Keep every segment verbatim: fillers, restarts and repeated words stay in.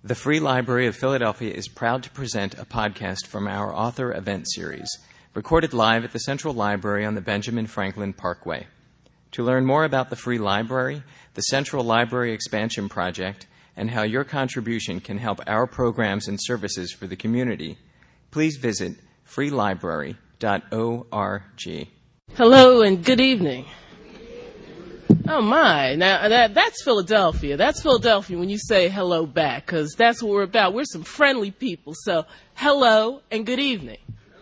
The Free Library of Philadelphia is proud to present a podcast from our author event series, recorded live at the Central Library on the Benjamin Franklin Parkway. To learn more about the Free Library, the Central Library Expansion Project, and how your contribution can help our programs and services for the community, please visit free library dot org. Hello and good evening. Oh my, now that that's Philadelphia. That's Philadelphia when you say hello back, because that's what we're about. We're some friendly people, so hello and good evening.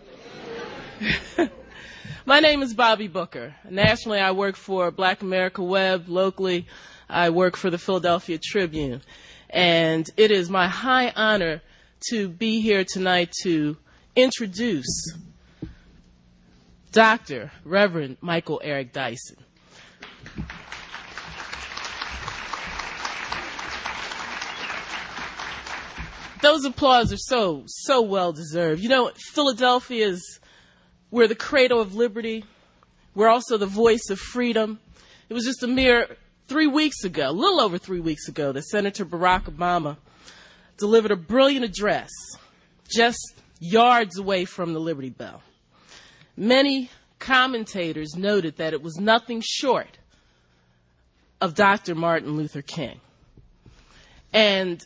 My name is Bobby Booker. Nationally, I work for Black America Web. Locally, I work for the Philadelphia Tribune. And it is my high honor to be here tonight to introduce Doctor Reverend Michael Eric Dyson. Those applause are so, so well deserved. You know, Philadelphia is, we're the cradle of liberty. We're also the voice of freedom. It was just a mere three weeks ago, a little over three weeks ago, that Senator Barack Obama delivered a brilliant address just yards away from the Liberty Bell. Many commentators noted that it was nothing short of Doctor Martin Luther King. And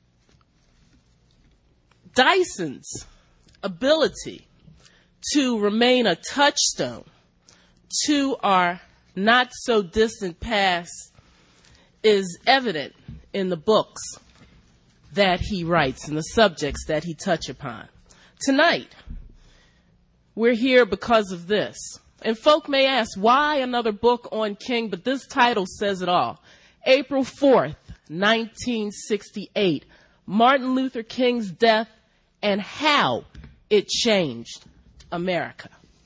Dyson's ability to remain a touchstone to our not-so-distant past is evident in the books that he writes and the subjects that he touches upon. Tonight, we're here because of this. And folk may ask, why another book on King? But this title says it all. April fourth, nineteen sixty-eight, Martin Luther King's death and how it changed America.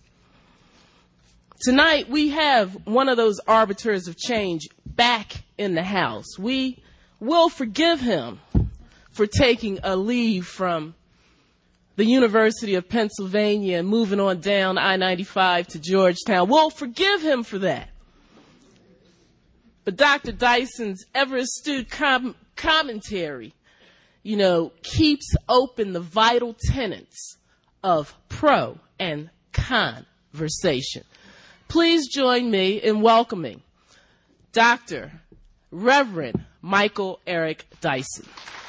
Tonight, we have one of those arbiters of change back in the house. We will forgive him for taking a leave from the University of Pennsylvania and moving on down I ninety-five to Georgetown. We'll forgive him for that. But Doctor Dyson's ever-astute com- commentary, you know, keeps open the vital tenets of pro and conversation. Please join me in welcoming Doctor Reverend Michael Eric Dyson.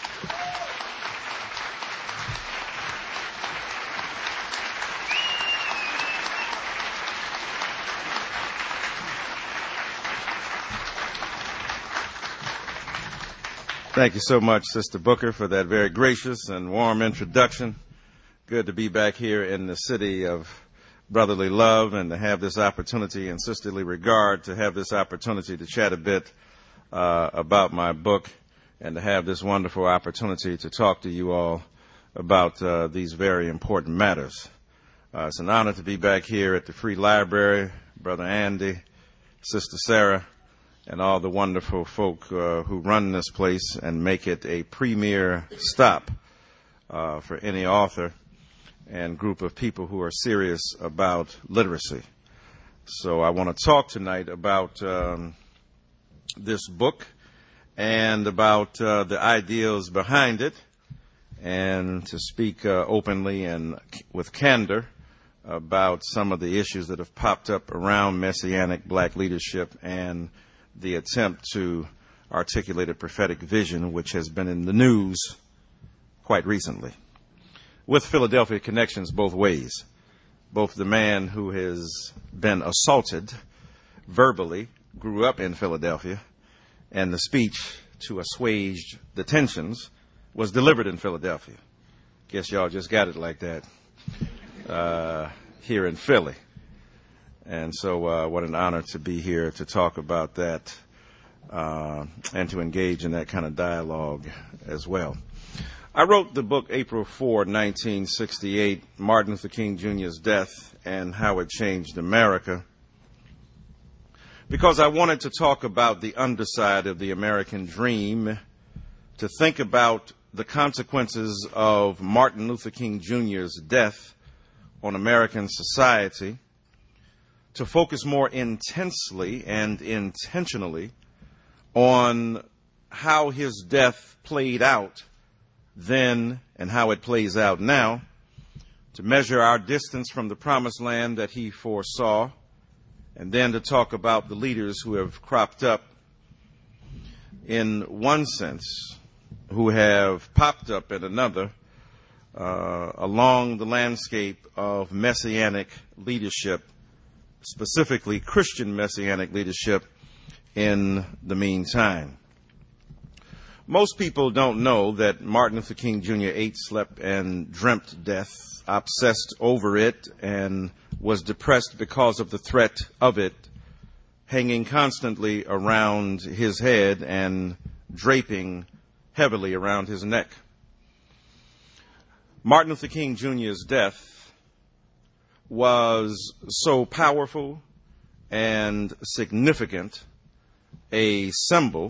Thank you so much, Sister Booker, for that very gracious and warm introduction. Good to be back here in the city of brotherly love and to have this opportunity and sisterly regard, to have this opportunity to chat a bit uh, about my book and to have this wonderful opportunity to talk to you all about uh, these very important matters. Uh, it's an honor to be back here at the Free Library, Brother Andy, Sister Sarah, and all the wonderful folk uh, who run this place and make it a premier stop uh, for any author and group of people who are serious about literacy. So I want to talk tonight about um, this book and about uh, the ideals behind it, and to speak uh, openly and with candor about some of the issues that have popped up around Messianic black leadership and the attempt to articulate a prophetic vision which has been in the news quite recently, with Philadelphia connections both ways. Both the man who has been assaulted verbally grew up in Philadelphia, and the speech to assuage the tensions was delivered in Philadelphia. Guess y'all just got it like that uh, here in Philly. And so uh, what an honor to be here to talk about that uh, and to engage in that kind of dialogue as well. I wrote the book April fourth, nineteen sixty-eight, Martin Luther King Junior's death and how it changed America, because I wanted to talk about the underside of the American dream, to think about the consequences of Martin Luther King Junior's death on American society, to focus more intensely and intentionally on how his death played out then and how it plays out now, to measure our distance from the promised land that he foresaw, and then to talk about the leaders who have cropped up in one sense, who have popped up in another, uh, along the landscape of messianic leadership, specifically Christian messianic leadership in the meantime. Most people don't know that Martin Luther King Junior ate, slept, and dreamt death, obsessed over it, and was depressed because of the threat of it hanging constantly around his head and draping heavily around his neck. Martin Luther King Junior's death was so powerful and significant a symbol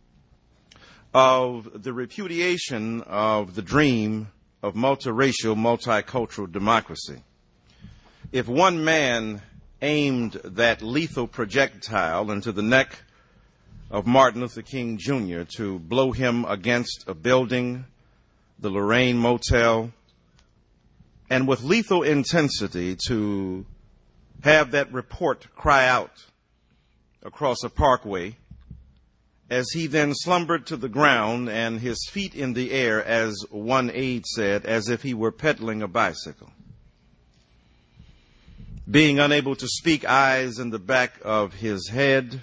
of the repudiation of the dream of multiracial, multicultural democracy. If one man aimed that lethal projectile into the neck of Martin Luther King Junior to blow him against a building, the Lorraine Motel, and with lethal intensity to have that report cry out across a parkway, as he then slumbered to the ground and his feet in the air, as one aide said, as if he were pedaling a bicycle. Being unable to speak, eyes in the back of his head,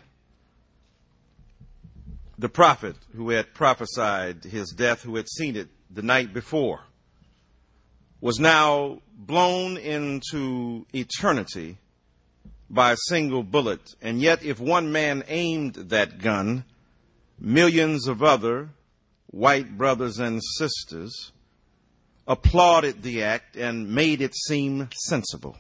the prophet who had prophesied his death, who had seen it the night before, was now blown into eternity by a single bullet. And yet, if one man aimed that gun, millions of other white brothers and sisters applauded the act and made it seem sensible.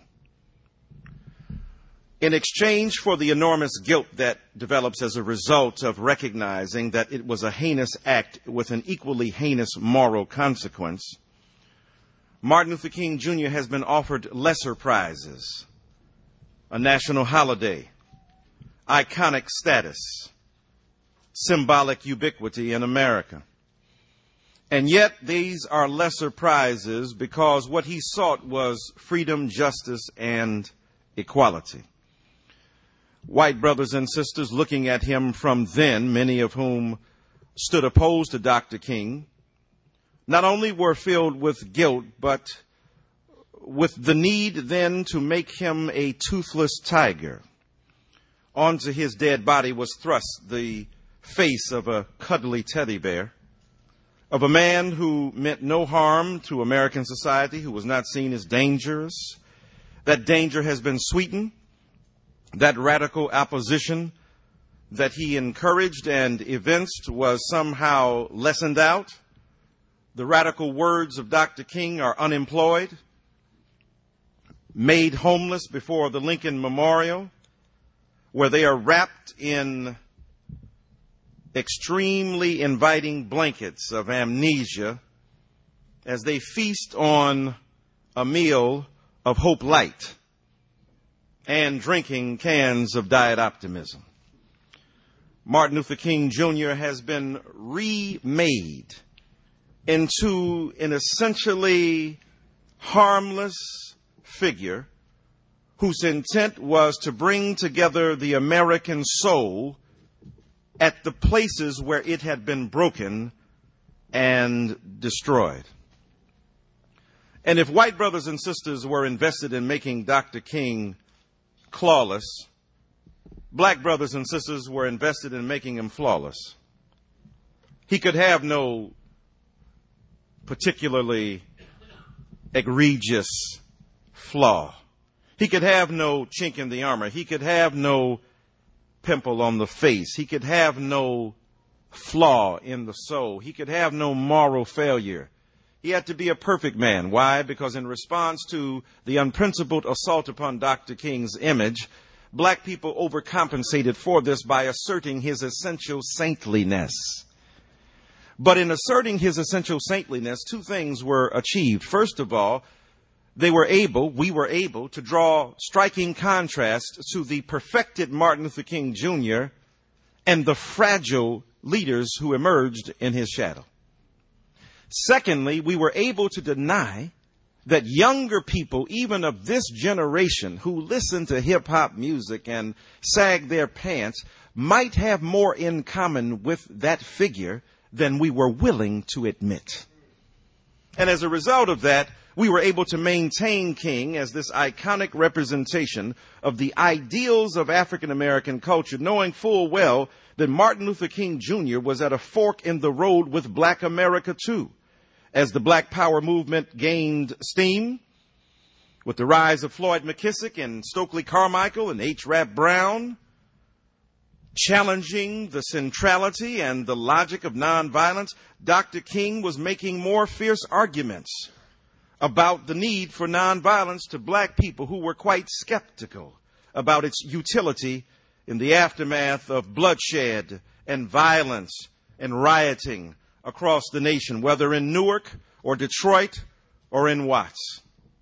In exchange for the enormous guilt that develops as a result of recognizing that it was a heinous act with an equally heinous moral consequence, Martin Luther King Junior has been offered lesser prizes, a national holiday, iconic status, symbolic ubiquity in America. And yet these are lesser prizes because what he sought was freedom, justice, and equality. White brothers and sisters looking at him from then, many of whom stood opposed to Doctor King, not only were filled with guilt, but with the need then to make him a toothless tiger. Onto his dead body was thrust the face of a cuddly teddy bear, of a man who meant no harm to American society, who was not seen as dangerous. That danger has been sweetened. That radical opposition that he encouraged and evinced was somehow lessened out. The radical words of Doctor King are unemployed, made homeless before the Lincoln Memorial, where they are wrapped in extremely inviting blankets of amnesia as they feast on a meal of Hope Light and drinking cans of Diet Optimism. Martin Luther King Junior has been remade into an essentially harmless figure whose intent was to bring together the American soul at the places where it had been broken and destroyed. And if white brothers and sisters were invested in making Doctor King clawless, black brothers and sisters were invested in making him flawless. He could have no particularly egregious flaw. He could have no chink in the armor. He could have no pimple on the face. He could have no flaw in the soul. He could have no moral failure. He had to be a perfect man. Why? Because in response to the unprincipled assault upon Doctor King's image, black people overcompensated for this by asserting his essential saintliness. But in asserting his essential saintliness, two things were achieved. First of all, they were able, we were able to draw striking contrast to the perfected Martin Luther King Junior and the fragile leaders who emerged in his shadow. Secondly, we were able to deny that younger people, even of this generation, who listen to hip-hop music and sag their pants, might have more in common with that figure than we were willing to admit. And as a result of that, we were able to maintain King as this iconic representation of the ideals of African American culture, knowing full well that Martin Luther King Junior was at a fork in the road with Black America too. As the Black Power movement gained steam, with the rise of Floyd McKissick and Stokely Carmichael and H. Rap Brown, challenging the centrality and the logic of nonviolence, Doctor King was making more fierce arguments about the need for nonviolence to black people who were quite skeptical about its utility in the aftermath of bloodshed and violence and rioting across the nation, whether in Newark or Detroit or in Watts.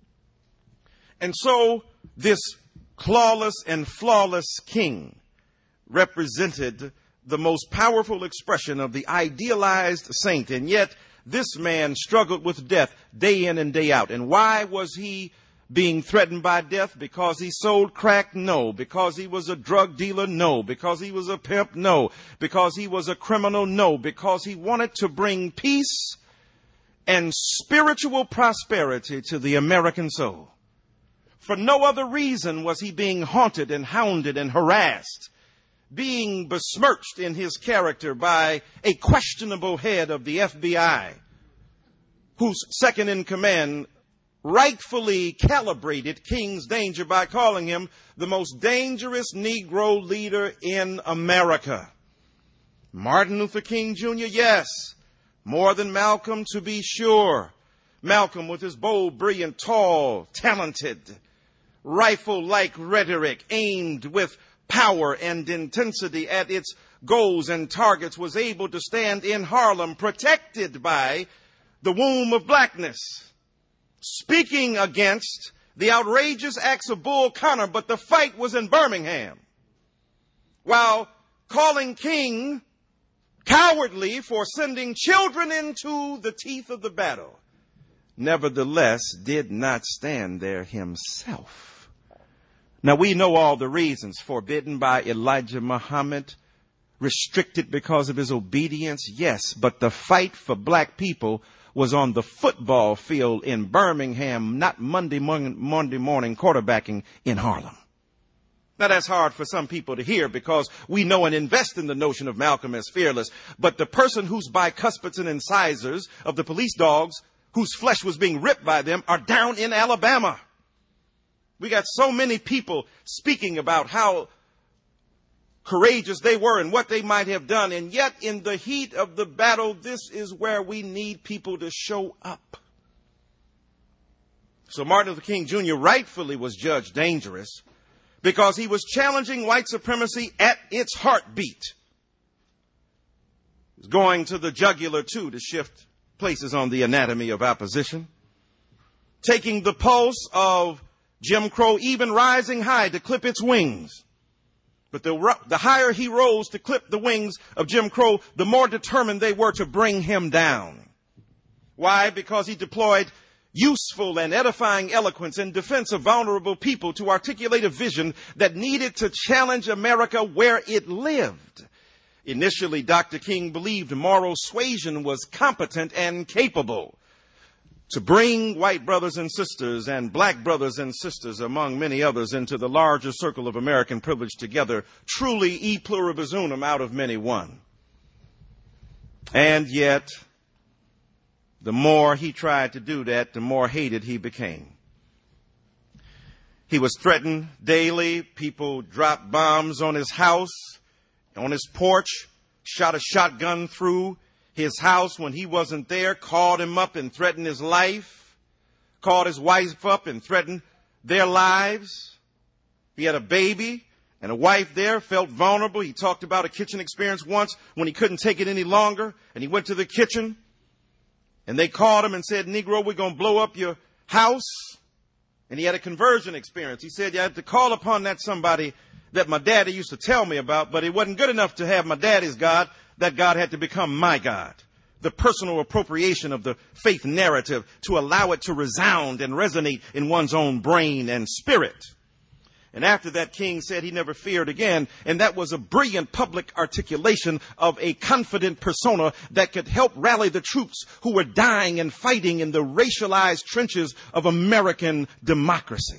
And so this clawless and flawless king represented the most powerful expression of the idealized saint, and yet this man struggled with death day in and day out. And why was he being threatened by death? Because he sold crack? No. Because he was a drug dealer? No. Because he was a pimp? No. Because he was a criminal? No. Because he wanted to bring peace and spiritual prosperity to the American soul. For no other reason was he being haunted and hounded and harassed, being besmirched in his character by a questionable head of the F B I, whose second in command rightfully calibrated King's danger by calling him the most dangerous Negro leader in America. Martin Luther King Junior, yes, more than Malcolm to be sure. Malcolm with his bold, brilliant, tall, talented, rifle-like rhetoric aimed with power and intensity at its goals and targets was able to stand in Harlem protected by the womb of blackness, speaking against the outrageous acts of Bull Connor, but the fight was in Birmingham. While calling King cowardly for sending children into the teeth of the battle, nevertheless did not stand there himself. Now, we know all the reasons: forbidden by Elijah Muhammad, restricted because of his obedience, yes, but the fight for black people was on the football field in Birmingham, not Monday morning, Monday morning quarterbacking in Harlem. Now, that's hard for some people to hear because we know and invest in the notion of Malcolm as fearless, but the person whose bicuspids and incisors of the police dogs whose flesh was being ripped by them are down in Alabama. We got so many people speaking about how courageous they were and what they might have done. And yet in the heat of the battle, this is where we need people to show up. So Martin Luther King Junior rightfully was judged dangerous because he was challenging white supremacy at its heartbeat. He was going to the jugular too to shift places on the anatomy of opposition, taking the pulse of Jim Crow, even rising high to clip its wings. But the, the higher he rose to clip the wings of Jim Crow, the more determined they were to bring him down. Why? Because he deployed useful and edifying eloquence in defense of vulnerable people to articulate a vision that needed to challenge America where it lived. Initially, Doctor King believed moral suasion was competent and capable to bring white brothers and sisters and black brothers and sisters, among many others, into the larger circle of American privilege together, truly e pluribus unum, out of many one. And yet, the more he tried to do that, the more hated he became. He was threatened daily. People dropped bombs on his house, on his porch, shot a shotgun through his house when he wasn't there, called him up and threatened his life, called his wife up and threatened their lives. He had a baby and a wife there, felt vulnerable. He talked about a kitchen experience once when he couldn't take it any longer, and he went to the kitchen, and they called him and said, "Negro, we're going to blow up your house." And he had a conversion experience. He said, "You had to call upon that somebody that my daddy used to tell me about, but it wasn't good enough to have my daddy's God. That God had to become my God, the personal appropriation of the faith narrative to allow it to resound and resonate in one's own brain and spirit. And after that, King said he never feared again. And that was a brilliant public articulation of a confident persona that could help rally the troops who were dying and fighting in the racialized trenches of American democracy.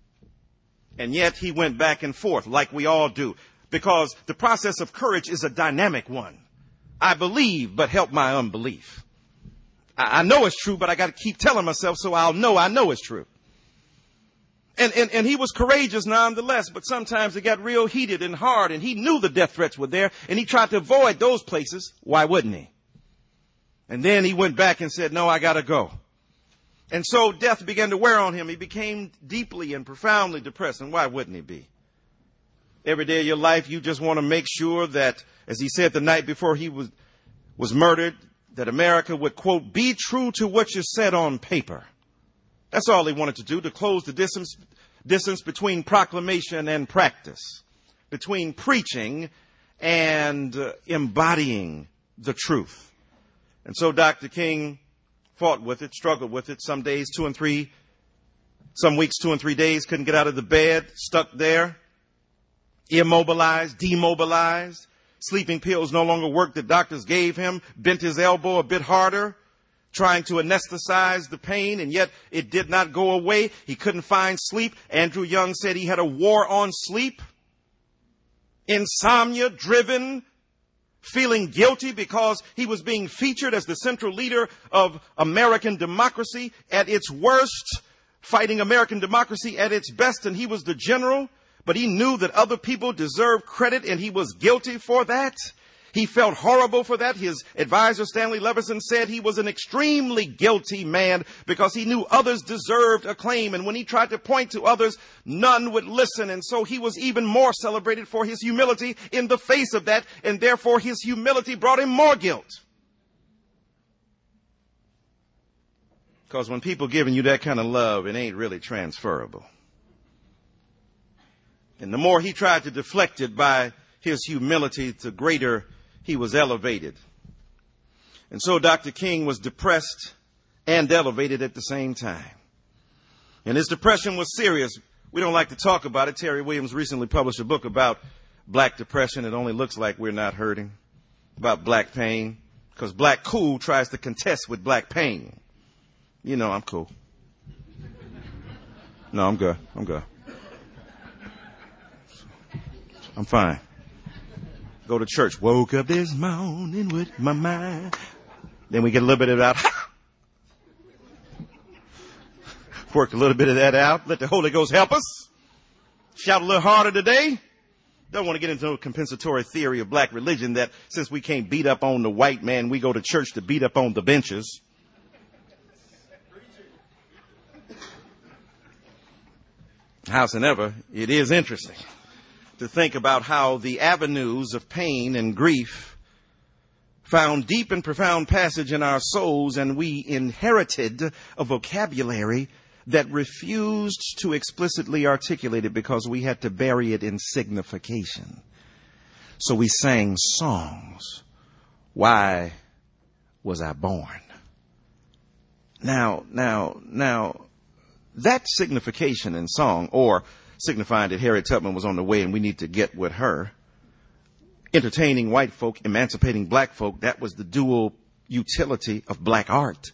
And yet he went back and forth like we all do, because the process of courage is a dynamic one. I believe, but help my unbelief. I, I know it's true, but I got to keep telling myself so I'll know I know it's true. And, and, and he was courageous nonetheless, but sometimes it got real heated and hard, and he knew the death threats were there, and he tried to avoid those places. Why wouldn't he? And then he went back and said, no, I got to go. And so death began to wear on him. He became deeply and profoundly depressed, and why wouldn't he be? Every day of your life, you just want to make sure that, as he said the night before he was, was murdered, that America would, quote, be true to what you said on paper. That's all he wanted to do, to close the distance, distance between proclamation and practice, between preaching and uh, embodying the truth. And so Doctor King fought with it, struggled with it. Some days, two and three, some weeks, two and three days, couldn't get out of the bed, stuck there, immobilized, demobilized. Sleeping pills no longer worked that doctors gave him, bent his elbow a bit harder, trying to anesthetize the pain, and yet it did not go away. He couldn't find sleep. Andrew Young said he had a war on sleep. Insomnia driven, feeling guilty because he was being featured as the central leader of American democracy at its worst, fighting American democracy at its best, and he was the general, but he knew that other people deserved credit, and he was guilty for that. He felt horrible for that. His advisor, Stanley Leverson, said he was an extremely guilty man because he knew others deserved acclaim. And when he tried to point to others, none would listen. And so he was even more celebrated for his humility in the face of that. And therefore, his humility brought him more guilt. Because when people giving you that kind of love, it ain't really transferable. And the more he tried to deflect it by his humility, the greater he was elevated. And so Doctor King was depressed and elevated at the same time. And his depression was serious. We don't like to talk about it. Terry Williams recently published a book about black depression. It only looks like we're not hurting. About black pain. Because black cool tries to contest with black pain. You know, I'm cool. No, I'm good. I'm good. I'm fine. Go to church. Woke up this morning with my mind. Then we get a little bit of that. Work a little bit of that out. Let the Holy Ghost help us. Shout a little harder today. Don't want to get into a compensatory theory of black religion that since we can't beat up on the white man, we go to church to beat up on the benches. Howsoever, it is interesting to think about how the avenues of pain and grief found deep and profound passage in our souls, and we inherited a vocabulary that refused to explicitly articulate it because we had to bury it in signification. So we sang songs. Why was I born? Now, now, now, that signification in song, or signifying that Harriet Tubman was on the way and we need to get with her, entertaining white folk, emancipating black folk, that was the dual utility of black art.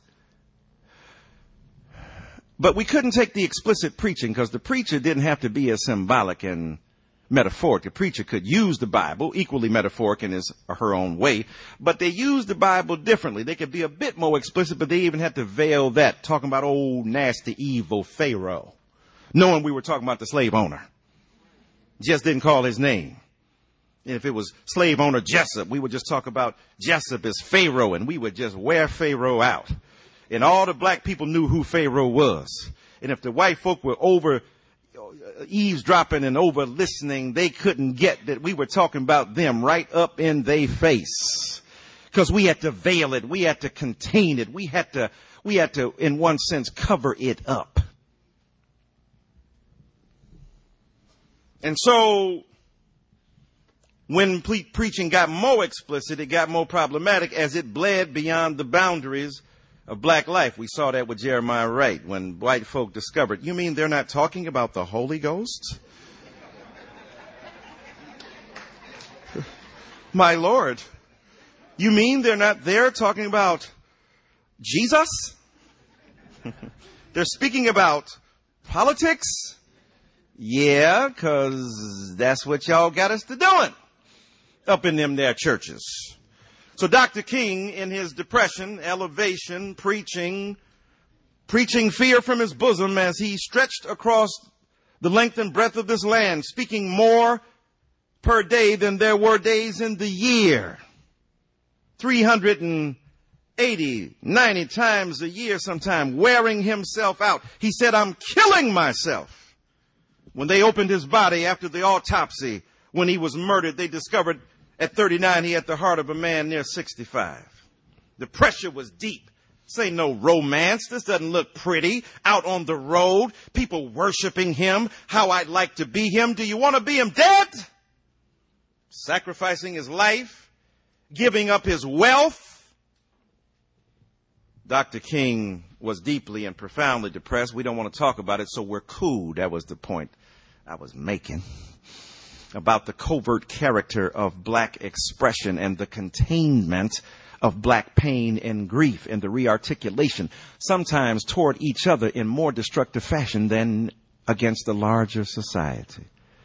But we couldn't take the explicit preaching because the preacher didn't have to be as symbolic and metaphoric. The preacher could use the Bible, equally metaphoric in his or her own way, but they used the Bible differently. They could be a bit more explicit, but they even had to veil that, talking about old, nasty, evil Pharaoh, knowing we were talking about the slave owner. Just didn't call his name. And if it was slave owner Jessup, we would just talk about Jessup as Pharaoh, and we would just wear Pharaoh out. And all the black people knew who Pharaoh was. And if the white folk were over eavesdropping and over listening, they couldn't get that we were talking about them right up in their face. Because we had to veil it. We had to contain it. We had to, we had to, in one sense, cover it up. And so When pre- preaching got more explicit, it got more problematic as it bled beyond the boundaries of black life. We saw that with Jeremiah Wright when white folk discovered, you mean they're not talking about the Holy Ghost? My Lord, you mean they're not there talking about Jesus? They're speaking about politics? Yeah, because that's what y'all got us to doing up in them there churches. So Doctor King, in his depression, elevation, preaching, preaching fear from his bosom as he stretched across the length and breadth of this land, speaking more per day than there were days in the year. three hundred eighty, ninety times a year sometime, wearing himself out. He said, I'm killing myself. When they opened his body after the autopsy, when he was murdered, they discovered at thirty-nine, he had the heart of a man near sixty-five. The pressure was deep. This ain't no romance. This doesn't look pretty. Out on the road, people worshiping him, how I'd like to be him. Do you want to be him dead? Sacrificing his life, giving up his wealth. Doctor King was deeply and profoundly depressed. We don't want to talk about it, so we're cool. That was the point I was making about the covert character of black expression and the containment of black pain and grief and the rearticulation, sometimes toward each other in more destructive fashion than against the larger society.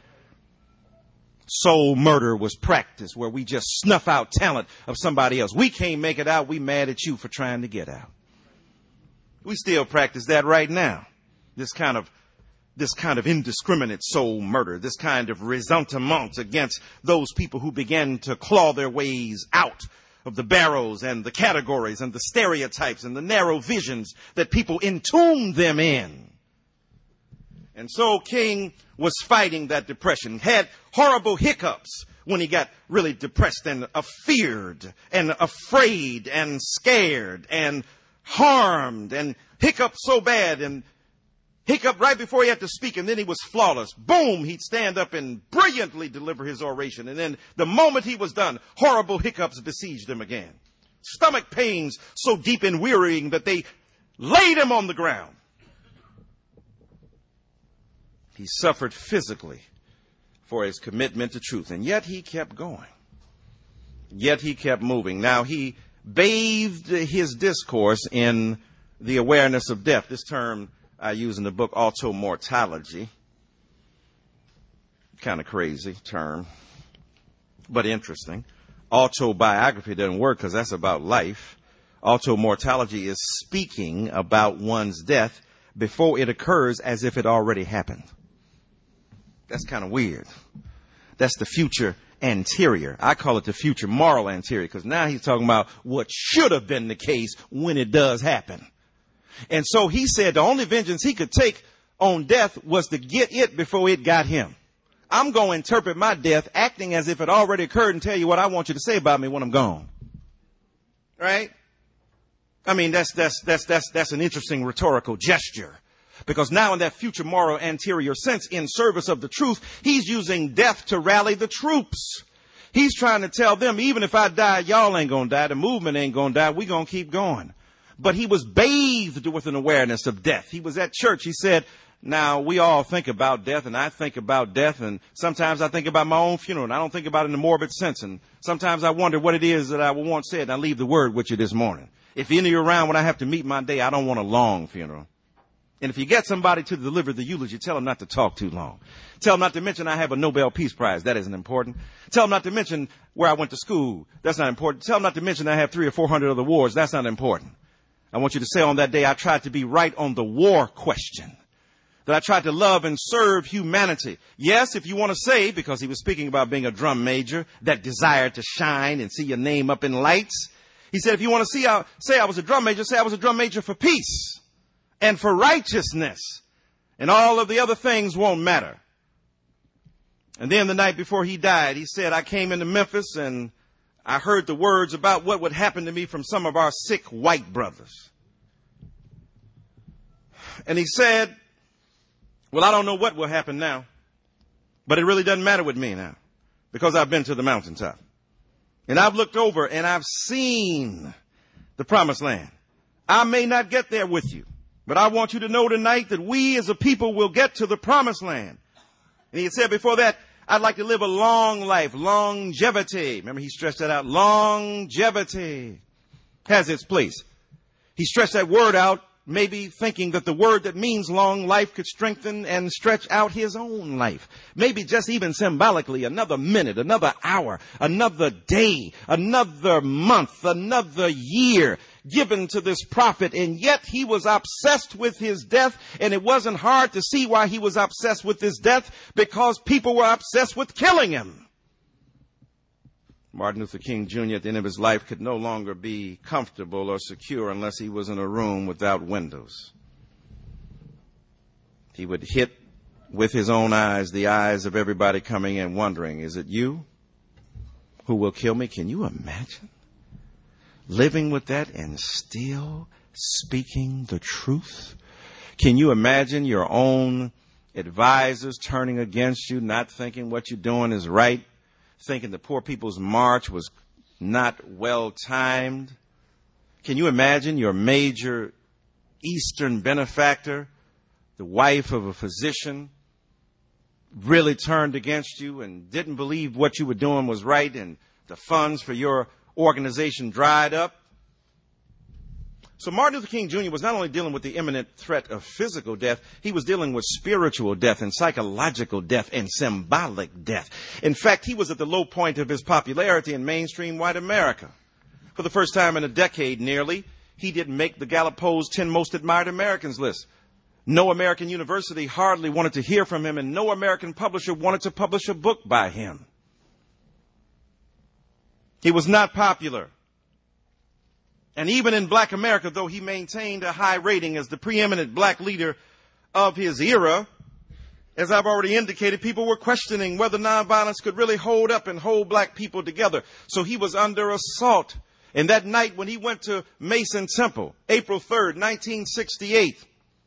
Soul murder was practiced where we just snuff out talent of somebody else. We can't make it out. We mad at you for trying to get out. We still practice that right now. This kind of This kind of indiscriminate soul murder, this kind of resentment against those people who began to claw their ways out of the barrows and the categories and the stereotypes and the narrow visions that people entomb them in. And so King was fighting that depression, had horrible hiccups when he got really depressed and feared and afraid and scared and harmed and hiccuped so bad and hiccup right before he had to speak, and then he was flawless. Boom, he'd stand up and brilliantly deliver his oration. And then the moment he was done, horrible hiccups besieged him again. Stomach pains so deep and wearying that they laid him on the ground. He suffered physically for his commitment to truth, and yet he kept going. Yet he kept moving. Now, he bathed his discourse in the awareness of death. This term I use in the book, automortology. Kind of crazy term, but interesting. Autobiography doesn't work because that's about life. Automortology is speaking about one's death before it occurs as if it already happened. That's kind of weird. That's the future anterior. I call it the future moral anterior because now he's talking about what should have been the case when it does happen. And so he said the only vengeance he could take on death was to get it before it got him. I'm going to interpret my death acting as if it already occurred and tell you what I want you to say about me when I'm gone. Right? I mean, that's, that's, that's, that's, that's an interesting rhetorical gesture. Because now in that future moral anterior sense, in service of the truth, he's using death to rally the troops. He's trying to tell them, even if I die, y'all ain't going to die. The movement ain't going to die. We're going to keep going. But he was bathed with an awareness of death. He was at church. He said, now we all think about death, and I think about death, and sometimes I think about my own funeral, and I don't think about it in a morbid sense. And sometimes I wonder what it is that I would want said, and I leave the word with you this morning. If any of you are around when I have to meet my day, I don't want a long funeral. And if you get somebody to deliver the eulogy, tell them not to talk too long. Tell them not to mention I have a Nobel Peace Prize. That isn't important. Tell them not to mention where I went to school. That's not important. Tell them not to mention I have three or four hundred other wars. That's not important. I want you to say on that day, I tried to be right on the war question. That I tried to love and serve humanity. Yes, if you want to say, because he was speaking about being a drum major, that desire to shine and see your name up in lights. He said, if you want to see, I, say I was a drum major, say I was a drum major for peace and for righteousness. And all of the other things won't matter. And then the night before he died, he said, I came into Memphis and I heard the words about what would happen to me from some of our sick white brothers. And he said, well, I don't know what will happen now, but it really doesn't matter with me now because I've been to the mountaintop. And I've looked over and I've seen the promised land. I may not get there with you, but I want you to know tonight that we as a people will get to the promised land. And he had said before that, I'd like to live a long life, longevity. Remember, he stretched that out. Longevity has its place. He stretched that word out, maybe thinking that the word that means long life could strengthen and stretch out his own life. Maybe just even symbolically, another minute, another hour, another day, another month, another year given to this prophet. And yet he was obsessed with his death. And it wasn't hard to see why he was obsessed with his death, because people were obsessed with killing him. Martin Luther King Junior at the end of his life could no longer be comfortable or secure unless he was in a room without windows. He would hit with his own eyes the eyes of everybody coming in wondering, is it you who will kill me? Can you imagine living with that and still speaking the truth? Can you imagine your own advisors turning against you, not thinking what you're doing is right? Thinking the Poor People's March was not well timed? Can you imagine your major Eastern benefactor, the wife of a physician, really turned against you and didn't believe what you were doing was right, and the funds for your organization dried up? So Martin Luther King Junior was not only dealing with the imminent threat of physical death, he was dealing with spiritual death and psychological death and symbolic death. In fact, he was at the low point of his popularity in mainstream white America. For the first time in a decade nearly, he didn't make the Gallup Poll's ten most admired Americans list. No American university hardly wanted to hear from him, and no American publisher wanted to publish a book by him. He was not popular. And even in black America, though he maintained a high rating as the preeminent black leader of his era, as I've already indicated, people were questioning whether nonviolence could really hold up and hold black people together. So he was under assault. And that night when he went to Mason Temple, April third, nineteen sixty-eight,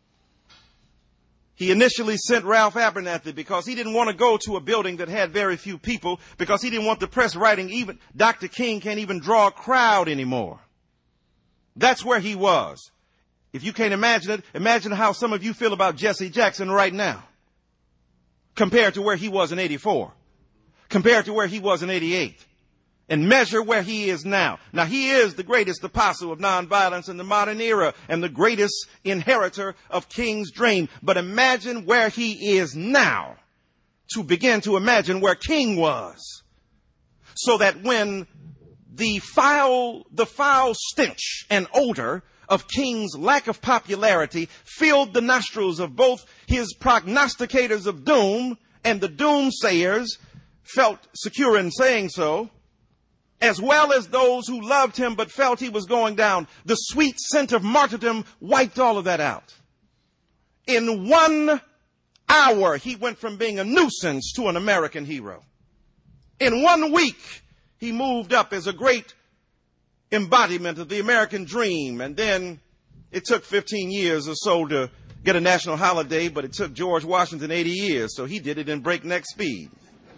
he initially sent Ralph Abernathy because he didn't want to go to a building that had very few people, because he didn't want the press writing, even Doctor King can't even draw a crowd anymore. That's where he was. If you can't imagine it, imagine how some of you feel about Jesse Jackson right now, compared to where he was in eighty-four, compared to where he was in eighty-eight, and measure where he is now. Now, he is the greatest apostle of nonviolence in the modern era and the greatest inheritor of King's dream. But imagine where he is now to begin to imagine where King was, so that when The foul, the foul stench and odor of King's lack of popularity filled the nostrils of both his prognosticators of doom, and the doomsayers felt secure in saying so, as well as those who loved him but felt he was going down. The sweet scent of martyrdom wiped all of that out. In one hour, he went from being a nuisance to an American hero. In one week, he moved up as a great embodiment of the American dream. And then it took fifteen years or so to get a national holiday, but it took George Washington eighty years, so he did it in breakneck speed.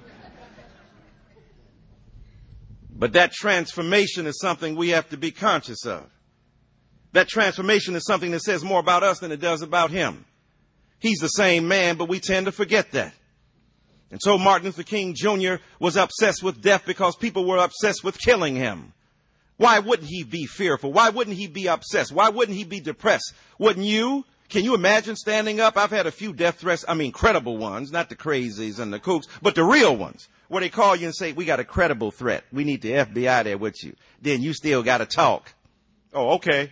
But that transformation is something we have to be conscious of. That transformation is something that says more about us than it does about him. He's the same man, but we tend to forget that. And so Martin Luther King Junior was obsessed with death because people were obsessed with killing him. Why wouldn't he be fearful? Why wouldn't he be obsessed? Why wouldn't he be depressed? Wouldn't you? Can you imagine standing up? I've had a few death threats. I mean, credible ones, not the crazies and the kooks, but the real ones, where they call you and say, we got a credible threat. We need the F B I there with you. Then you still got to talk. Oh, okay.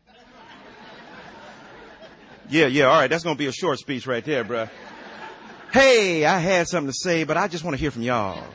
Yeah, yeah, all right. That's going to be a short speech right there, bruh. Hey, I had something to say, but I just want to hear from y'all.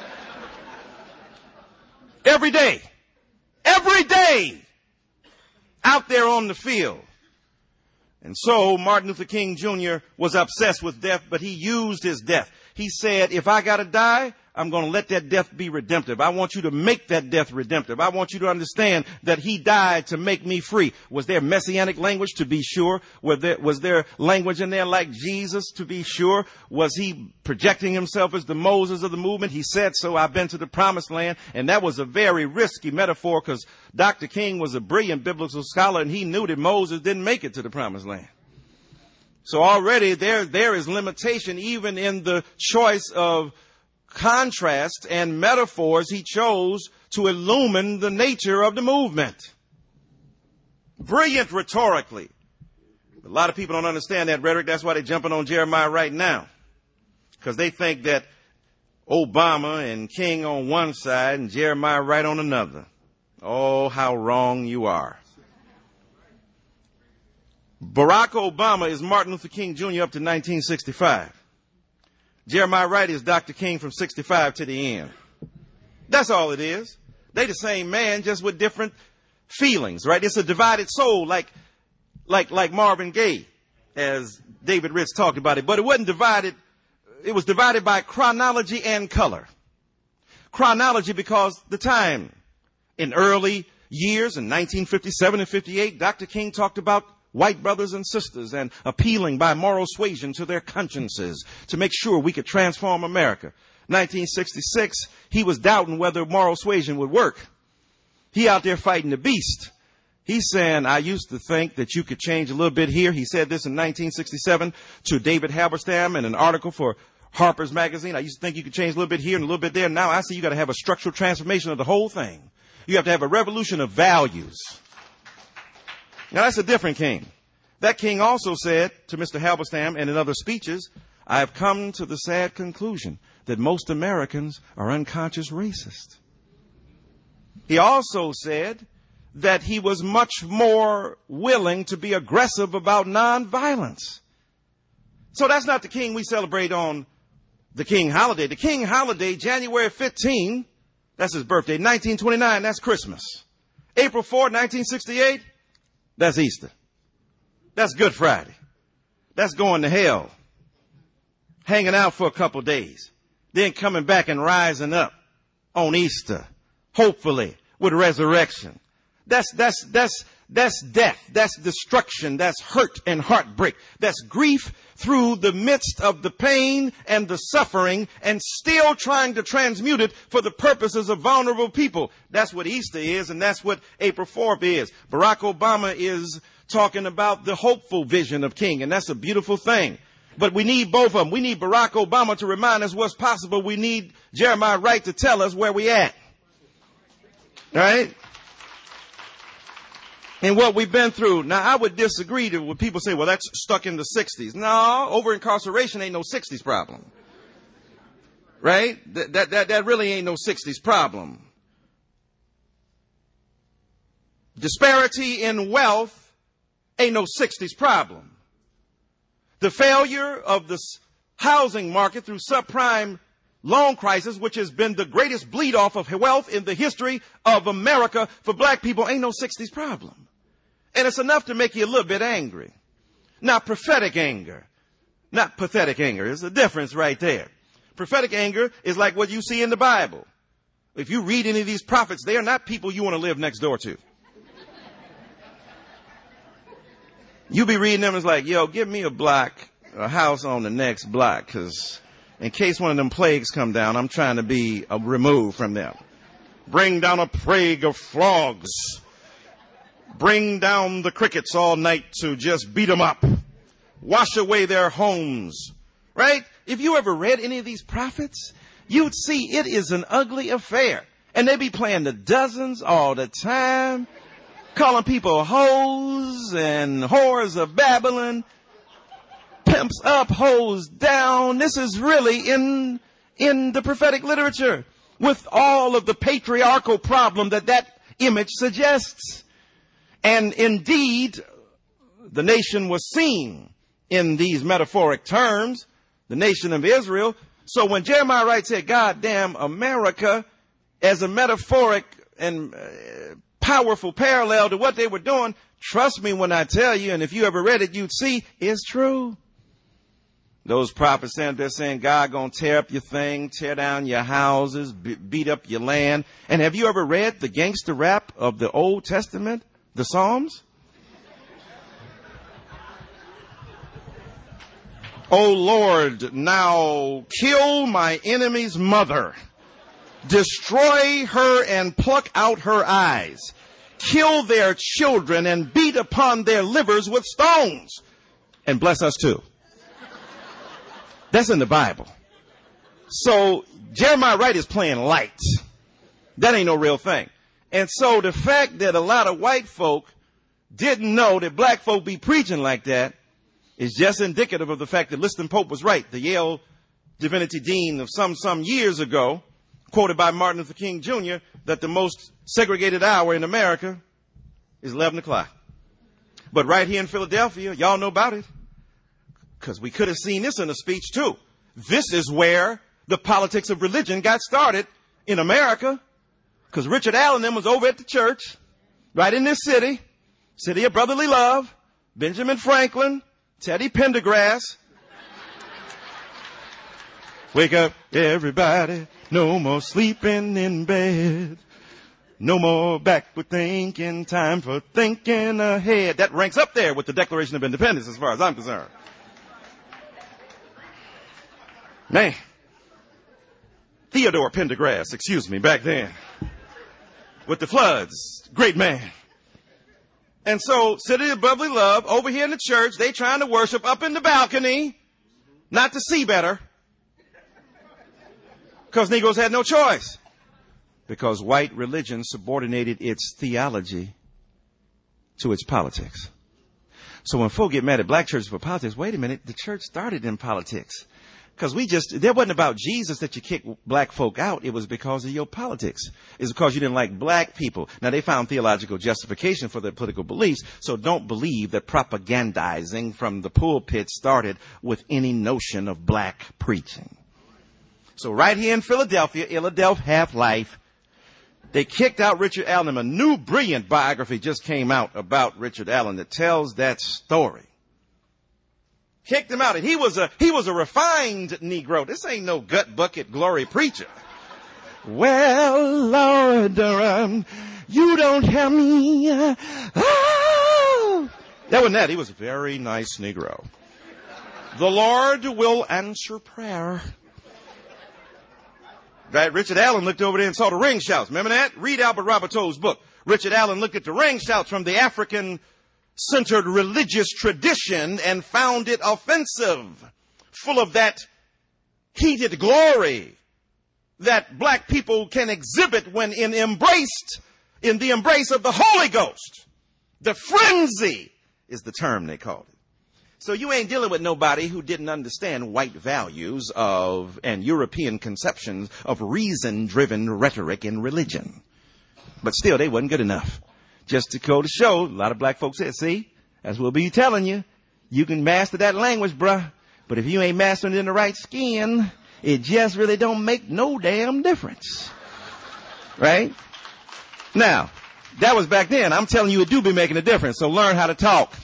Every day, every day, out there on the field. And so Martin Luther King Junior was obsessed with death, but he used his death. He said, if I got to die, I'm going to let that death be redemptive. I want you to make that death redemptive. I want you to understand that he died to make me free. Was there messianic language? To be sure. Was there, was there language in there like Jesus? To be sure. Was he projecting himself as the Moses of the movement? He said so. I've been to the promised land. And that was a very risky metaphor because Doctor King was a brilliant biblical scholar and he knew that Moses didn't make it to the promised land. So already there, there is limitation even in the choice of contrast and metaphors he chose to illumine the nature of the movement. Brilliant rhetorically. A lot of people don't understand that rhetoric. That's why they're jumping on Jeremiah right now. Because they think that Obama and King on one side and Jeremiah right on another. Oh, how wrong you are. Barack Obama is Martin Luther King Junior up to nineteen sixty-five. Jeremiah Wright is Doctor King from sixty-five to the end. That's all it is. They the same man, just with different feelings, right? It's a divided soul, like, like, like Marvin Gaye, as David Ritz talked about it. But it wasn't divided. It was divided by chronology and color. Chronology because the time. In early years, in nineteen fifty-seven and fifty-eight, Doctor King talked about white brothers and sisters and appealing by moral suasion to their consciences to make sure we could transform America. nineteen sixty-six, he was doubting whether moral suasion would work. He out there fighting the beast. He's saying, I used to think that you could change a little bit here. He said this in nineteen sixty-seven to David Halberstam in an article for Harper's Magazine. I used to think you could change a little bit here and a little bit there. Now I see you got to have a structural transformation of the whole thing. You have to have a revolution of values. Now, that's a different king. That king also said to Mister Halberstam and in other speeches, I have come to the sad conclusion that most Americans are unconscious racist. He also said that he was much more willing to be aggressive about nonviolence. So that's not the king we celebrate on the King holiday. The King holiday, January fifteenth, that's his birthday. nineteen twenty-nine, that's Christmas. April fourth, nineteen sixty-eight, that's Easter. That's Good Friday. That's going to hell. Hanging out for a couple days. Then coming back and rising up on Easter. Hopefully with resurrection. That's, that's, that's, that's death. That's destruction. That's hurt and heartbreak. That's grief through the midst of the pain and the suffering and still trying to transmute it for the purposes of vulnerable people. That's what Easter is, and that's what April fourth is. Barack Obama is talking about the hopeful vision of King, and that's a beautiful thing. But we need both of them. We need Barack Obama to remind us what's possible. We need Jeremiah Wright to tell us where we at. Right? And what we've been through. Now, I would disagree to when people say, well, that's stuck in the sixties. No, over incarceration ain't no sixties problem. Right? That, that, that, that really ain't no sixties problem. Disparity in wealth ain't no sixties problem. The failure of the housing market through subprime loan crisis, which has been the greatest bleed off of wealth in the history of America for black people, ain't no sixties problem. And it's enough to make you a little bit angry. Not prophetic anger. Not pathetic anger. There's a difference right there. Prophetic anger is like what you see in the Bible. If you read any of these prophets, they are not people you want to live next door to. You be reading them, it's like, yo, give me a block, a house on the next block, because in case one of them plagues come down, I'm trying to be uh, removed from them. Bring down a plague of frogs. Bring down the crickets all night to just beat them up. Wash away their homes. Right? If you ever read any of these prophets, you'd see it is an ugly affair. And they be playing the dozens all the time. Calling people hoes and whores of Babylon. Pimps up, hoes down. This is really in, in the prophetic literature. With all of the patriarchal problem that that image suggests. And indeed, the nation was seen in these metaphoric terms, the nation of Israel. So when Jeremiah Wright said, God damn America, as a metaphoric and uh, powerful parallel to what they were doing, trust me when I tell you, and if you ever read it, you'd see it's true. Those prophets stand there saying, God gonna tear up your thing, tear down your houses, be- beat up your land. And have you ever read the gangster rap of the Old Testament, the Psalms? O Lord, now kill my enemy's mother. Destroy her and pluck out her eyes. Kill their children and beat upon their livers with stones. And bless us too. That's in the Bible. So Jeremiah Wright is playing light. That ain't no real thing. And so the fact that a lot of white folk didn't know that black folk be preaching like that is just indicative of the fact that Liston Pope was right. The Yale divinity dean of some, some years ago, quoted by Martin Luther King Junior, that the most segregated hour in America is eleven o'clock. But right here in Philadelphia, y'all know about it. Because we could have seen this in a speech too. This is where the politics of religion got started in America. Because Richard Allen then was over at the church, right in this city, city of brotherly love, Benjamin Franklin, Teddy Pendergrass. Wake up, everybody, no more sleeping in bed. No more backward thinking, time for thinking ahead. That ranks up there with the Declaration of Independence as far as I'm concerned. Man, Theodore Pendergrass, excuse me, back then, with the floods, great man. And so, City of Brotherly Love, over here in the church, they trying to worship up in the balcony, not to see better, because Negroes had no choice, because white religion subordinated its theology to its politics. So when folk get mad at black churches for politics, wait a minute, the church started in politics. Because we just, there wasn't about Jesus that you kicked black folk out. It was because of your politics. It's because you didn't like black people. Now, they found theological justification for their political beliefs. So don't believe that propagandizing from the pulpit started with any notion of black preaching. So right here in Philadelphia, Philadelphia Half-Life, they kicked out Richard Allen. A new brilliant biography just came out about Richard Allen that tells that story. Kicked him out. And he was a, he was a refined Negro. This ain't no gut bucket glory preacher. Well, Lord, um, you don't have me. Uh, oh. That wasn't that. He was a very nice Negro. The Lord will answer prayer. Right? Richard Allen looked over there and saw the ring shouts. Remember that? Read Albert Roberteau's book. Richard Allen looked at the ring shouts from the African centered religious tradition and found it offensive, full of that heated glory that black people can exhibit when in embraced in the embrace of the Holy Ghost. The frenzy is the term they called it. So you ain't dealing with nobody who didn't understand white values of and European conceptions of reason-driven rhetoric in religion. But still, they wasn't good enough. Just to go to show, a lot of black folks said, see, that's what we'll be telling you. You can master that language, bruh. But if you ain't mastering it in the right skin, it just really don't make no damn difference. Right? Now, that was back then. I'm telling you, it do be making a difference. So learn how to talk.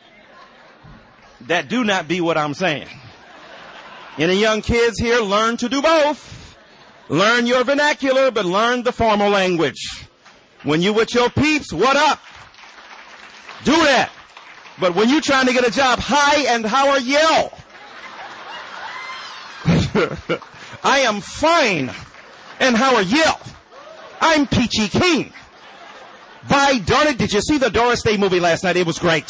That do not be what I'm saying. Any young kids here, learn to do both. Learn your vernacular, but learn the formal language. When you with your peeps, what up? Do that. But when you trying to get a job, hi and how are you? I am fine. And how are you? I'm Peachy King. By darn it, did you see the Doris Day movie last night? It was great.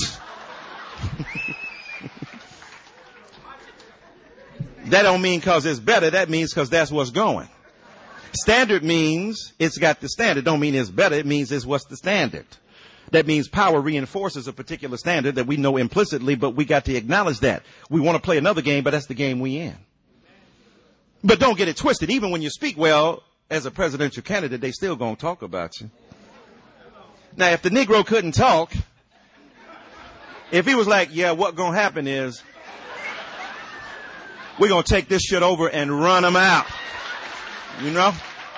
That don't mean because it's better. That means because that's what's going. Standard means it's got the standard. Don't mean it's better. It means it's what's the standard. That means power reinforces a particular standard that we know implicitly, but we got to acknowledge that. We want to play another game, but that's the game we in. But don't get it twisted. Even when you speak well as a presidential candidate, they still gonna talk about you. Now, if the Negro couldn't talk, if he was like, yeah, what gonna happen is we're gonna take this shit over and run them out. You know?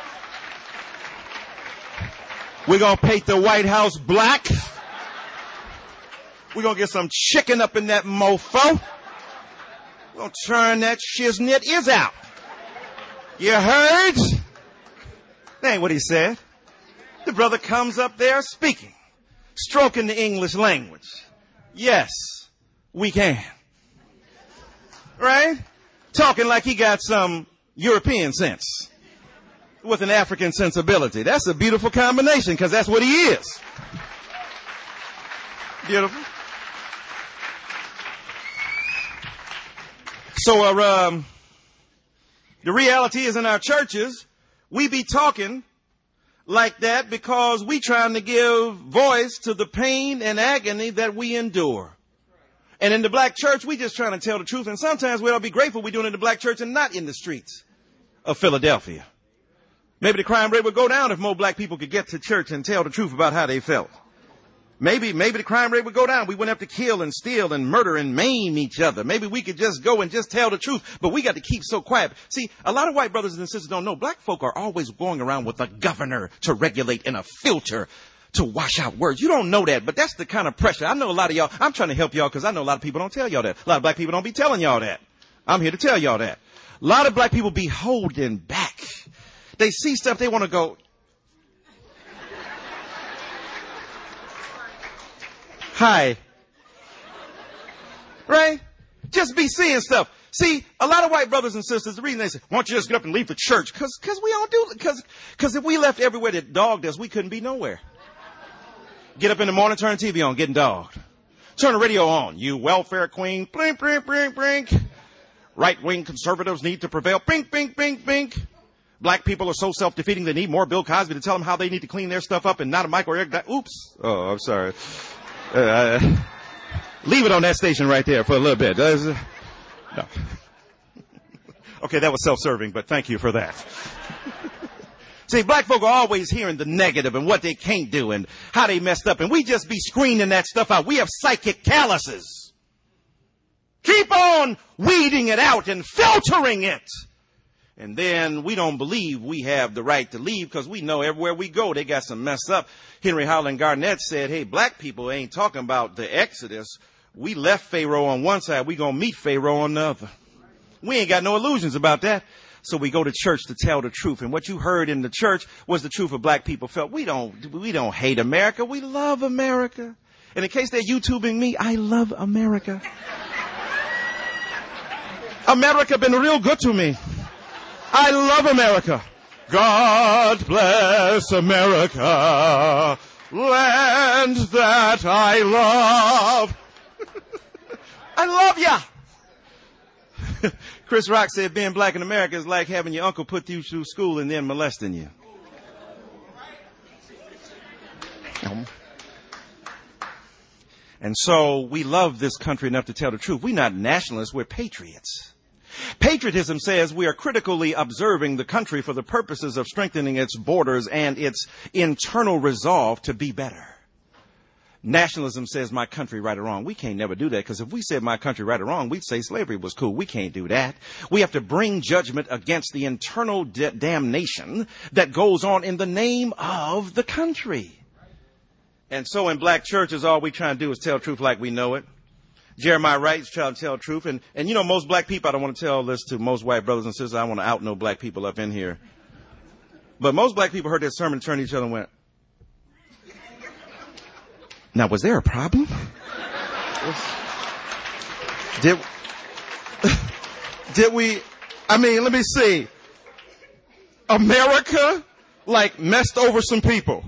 We're going to paint the White House black. We're going to get some chicken up in that mofo. We're going to turn that shiznit is out. You heard? That ain't what he said. The brother comes up there speaking, stroking the English language. Yes, we can. Right? Talking like he got some European sense with an African sensibility. That's a beautiful combination because that's what he is. Beautiful. So uh, um, the reality is in our churches, we be talking like that because we trying to give voice to the pain and agony that we endure. And in the black church, we just trying to tell the truth. And sometimes we ought to be grateful we're doing it in the black church and not in the streets of Philadelphia. Maybe the crime rate would go down if more black people could get to church and tell the truth about how they felt. Maybe, maybe the crime rate would go down. We wouldn't have to kill and steal and murder and maim each other. Maybe we could just go and just tell the truth, but we got to keep so quiet. See, a lot of white brothers and sisters don't know. Black folk are always going around with a governor to regulate and a filter to wash out words. You don't know that, but that's the kind of pressure. I know a lot of y'all. I'm trying to help y'all because I know a lot of people don't tell y'all that. A lot of black people don't be telling y'all that. I'm here to tell y'all that. A lot of black people be holding back. They see stuff they want to go, hi. Right? Just be seeing stuff. See, a lot of white brothers and sisters, the reason they say, why don't you just get up and leave the church? Because because we don't do it. Because because if we left everywhere that dogged us, we couldn't be nowhere. Get up in the morning, turn the T V on, getting dogged. Turn the radio on. You welfare queen. Blink, blink, blink, blink. Right-wing conservatives need to prevail. Bink, bink, bink, bink. Black people are so self-defeating they need more Bill Cosby to tell them how they need to clean their stuff up and not a Michael Eric. Oops. Oh, I'm sorry. Uh, leave it on that station right there for a little bit. Uh, no. Okay, that was self-serving, but thank you for that. See, black folk are always hearing the negative and what they can't do and how they messed up, and we just be screening that stuff out. We have psychic calluses. Keep on weeding it out and filtering it. And then we don't believe we have the right to leave because we know everywhere we go, they got some mess up. Henry Howland Garnett said, hey, black people ain't talking about the Exodus. We left Pharaoh on one side. We going to meet Pharaoh on the other. We ain't got no illusions about that. So we go to church to tell the truth. And what you heard in the church was the truth of black people felt. We don't, we don't hate America. We love America. And in case they're YouTubing me, I love America. America been real good to me. I love America. God bless America, land that I love. I love ya. Chris Rock said being black in America is like having your uncle put you through school and then molesting you. And so we love this country enough to tell the truth. We're not nationalists, we're patriots. Patriotism says we are critically observing the country for the purposes of strengthening its borders and its internal resolve to be better. Nationalism says my country right or wrong. We can't never do that because if we said my country right or wrong, we'd say slavery was cool. We can't do that. We have to bring judgment against the internal d- damnation that goes on in the name of the country. And so in black churches, all we try to do is tell truth like we know it. Jeremiah Wright is trying to tell the truth. And, and you know, most black people, I don't want to tell this to most white brothers and sisters. I want to out know black people up in here. But most black people heard that sermon, turned to each other and went, now, was there a problem? Did, did we, I mean, let me see. America, like, messed over some people.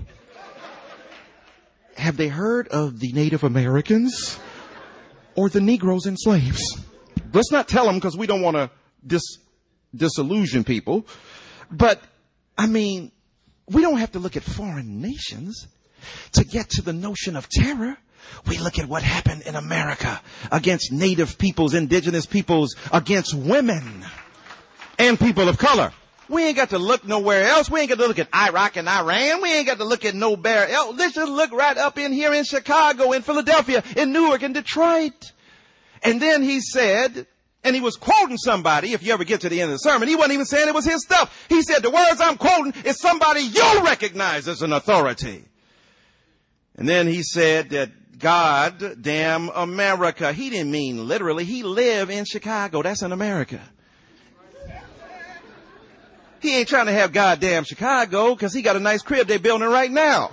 Have they heard of the Native Americans? Or the Negroes and slaves? Let's not tell them because we don't want to dis- disillusion people. But, I mean, we don't have to look at foreign nations to get to the notion of terror. We look at what happened in America against native peoples, indigenous peoples, against women and people of color. We ain't got to look nowhere else. We ain't got to look at Iraq and Iran. We ain't got to look at nowhere else. Let's just look right up in here in Chicago, in Philadelphia, in Newark, in Detroit. And then he said, and he was quoting somebody, if you ever get to the end of the sermon, he wasn't even saying it was his stuff. He said, the words I'm quoting is somebody you recognize as an authority. And then he said that God damn America. He didn't mean literally. He lived in Chicago. That's in America. He ain't trying to have goddamn Chicago because he got a nice crib they're building right now.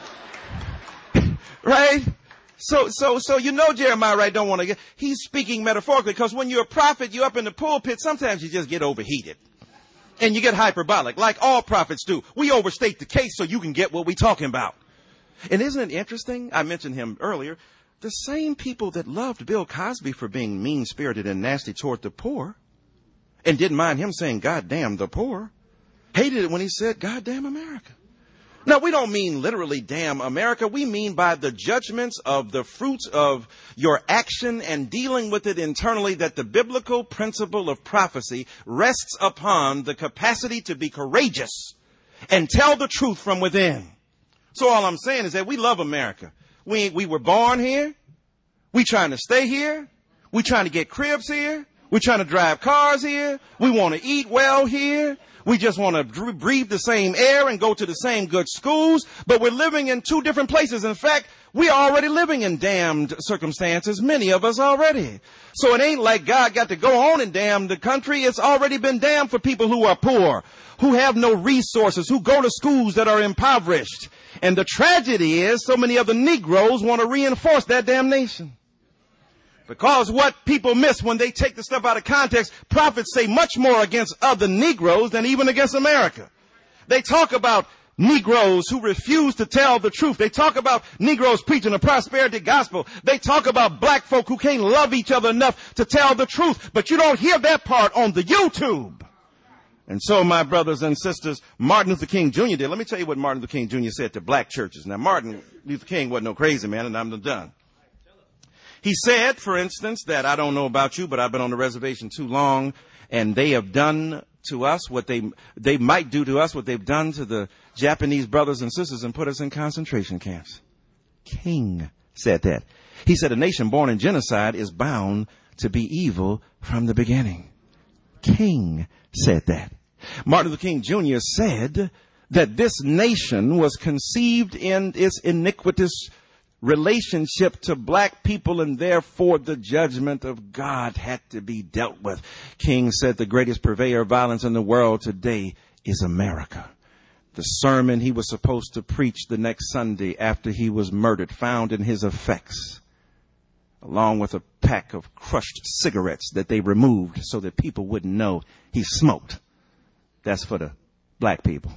Right? So, so, so you know Jeremiah, right, don't want to get, he's speaking metaphorically because when you're a prophet, you're up in the pulpit, sometimes you just get overheated. And you get hyperbolic, like all prophets do. We overstate the case so you can get what we're talking about. And isn't it interesting? I mentioned him earlier. The same people that loved Bill Cosby for being mean-spirited and nasty toward the poor and didn't mind him saying, God damn the poor, hated it when he said, God damn America. Now, we don't mean literally damn America. We mean by the judgments of the fruits of your action and dealing with it internally that the biblical principle of prophecy rests upon the capacity to be courageous and tell the truth from within. So all I'm saying is that we love America. We, we were born here. We trying to stay here. We trying to get cribs here. We're trying to drive cars here. We want to eat well here. We just want to breathe the same air and go to the same good schools, but we're living in two different places. In fact, we are already living in damned circumstances, many of us already. So it ain't like God got to go on and damn the country. It's already been damned for people who are poor, who have no resources, who go to schools that are impoverished. And the tragedy is so many of the Negroes want to reinforce that damnation. Because what people miss when they take the stuff out of context, prophets say much more against other Negroes than even against America. They talk about Negroes who refuse to tell the truth. They talk about Negroes preaching a prosperity gospel. They talk about black folk who can't love each other enough to tell the truth. But you don't hear that part on the YouTube. And so, my brothers and sisters, Martin Luther King Junior did. Let me tell you what Martin Luther King Junior said to black churches. Now, Martin Luther King wasn't no crazy man, and I'm done. He said, for instance, that I don't know about you, but I've been on the reservation too long, and they have done to us what they they might do to us what they've done to the Japanese brothers and sisters and put us in concentration camps. King said that. He said a nation born in genocide is bound to be evil from the beginning. King said that. Martin Luther King Junior said that this nation was conceived in its iniquitous relationship to black people, and therefore the judgment of God had to be dealt with. King said the greatest purveyor of violence in the world today is America. The sermon he was supposed to preach the next Sunday after he was murdered found in his effects, along with a pack of crushed cigarettes that they removed so that people wouldn't know he smoked. That's for the black people.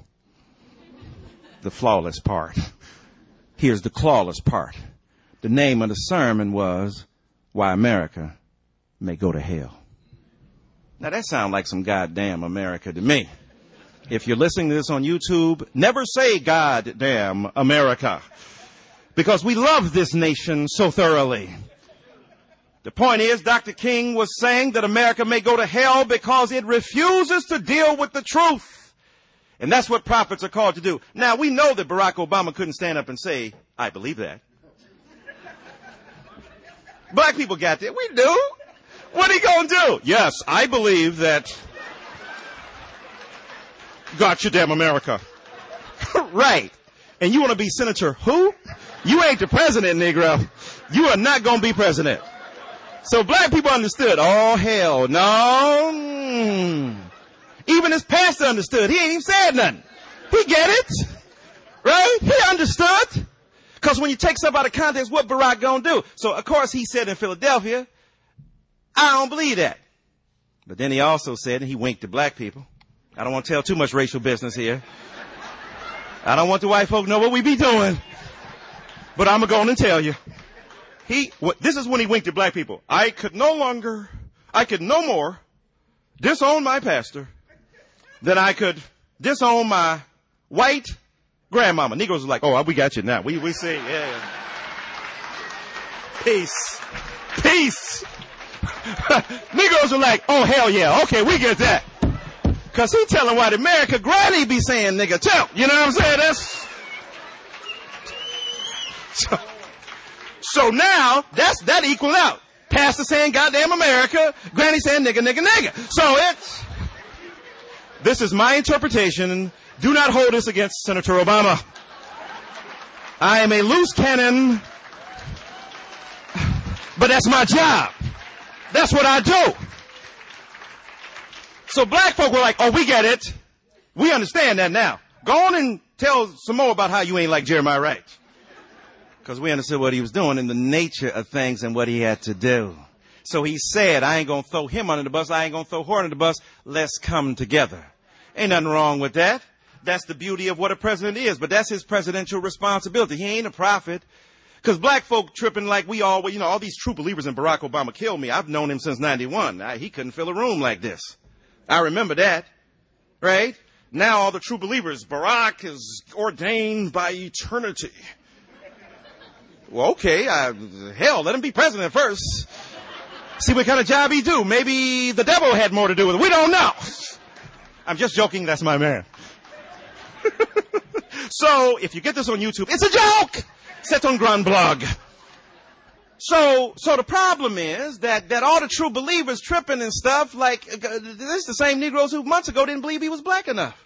The flawless part. Here's the clawless part. The name of the sermon was Why America May Go to Hell. Now that sounds like some goddamn America to me. If you're listening to this on YouTube, never say goddamn America, because we love this nation so thoroughly. The point is, Doctor King was saying that America may go to hell because it refuses to deal with the truth. And that's what prophets are called to do. Now, we know that Barack Obama couldn't stand up and say, I believe that. Black people got that. We do. What are you going to do? Yes, I believe that. Gotcha, damn America. Right. And you want to be Senator who? You ain't the president, Negro. You are not going to be president. So black people understood. Oh, hell no. Mm. Even his pastor understood. He ain't even said nothing. He get it. Right? He understood. Because when you take stuff out of context, what Barack gonna do? So, of course, he said in Philadelphia, I don't believe that. But then he also said, and he winked at black people. I don't want to tell too much racial business here. I don't want the white folk to know what we be doing. But I'm going to go and tell you. He, what, this is when he winked at black people. I could no longer, I could no more disown my pastor than I could disown my white grandmama. Negroes are like, oh, we got you now. We, we see, yeah. Peace. Peace. Negroes are like, oh, hell yeah. Okay, we get that. Cause he telling white America, granny be saying nigga too. You know what I'm saying? That's, so, so now, that's, that equal out. Pastor saying goddamn America, granny saying nigga, nigga, nigga. So it's, this is my interpretation. Do not hold this against Senator Obama. I am a loose cannon But that's my job. That's what I do. So black folk were like, oh, we get it. We understand that now. Go on and tell some more about how you ain't like Jeremiah Wright. Because we understood what he was doing and the nature of things and what he had to do. So he said, I ain't going to throw him under the bus. I ain't going to throw her under the bus. Let's come together. Ain't nothing wrong with that. That's the beauty of what a president is. But that's his presidential responsibility. He ain't a prophet. Because black folk tripping like we all, you know, all these true believers in Barack Obama killed me. I've known him since ninety-one. I, he couldn't fill a room like this. I remember that. Right? Now all the true believers, Barack is ordained by eternity. Well, okay. I, hell, let him be president first. See what kind of job he do. Maybe the devil had more to do with it. We don't know. I'm just joking. That's my man. So if you get this on YouTube, it's a joke. C'est un grand blog. So, so the problem is that, that all the true believers tripping and stuff, like, uh, this is the same Negroes who months ago didn't believe he was black enough.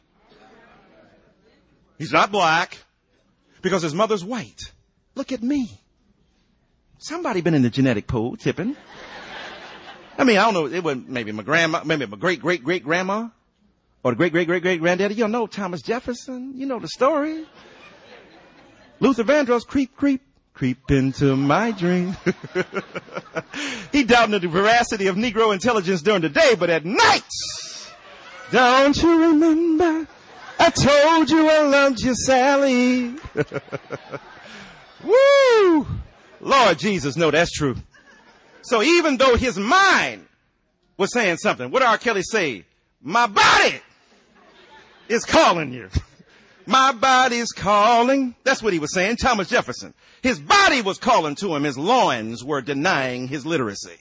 He's not black because his mother's white. Look at me. Somebody been in the genetic pool tipping. I mean, I don't know. It was maybe my grandma, maybe my great, great, great grandma or the great, great, great, great granddaddy. You know Thomas Jefferson. You know the story. Luther Vandross, creep, creep, creep into my dream. He doubted the veracity of Negro intelligence during the day, but at night, don't you remember? I told you I loved you, Sally. Woo! Lord Jesus, no, that's true. So even though his mind was saying something, what did R. Kelly say? My body is calling you. My body's calling. That's what he was saying, Thomas Jefferson. His body was calling to him. His loins were denying his literacy.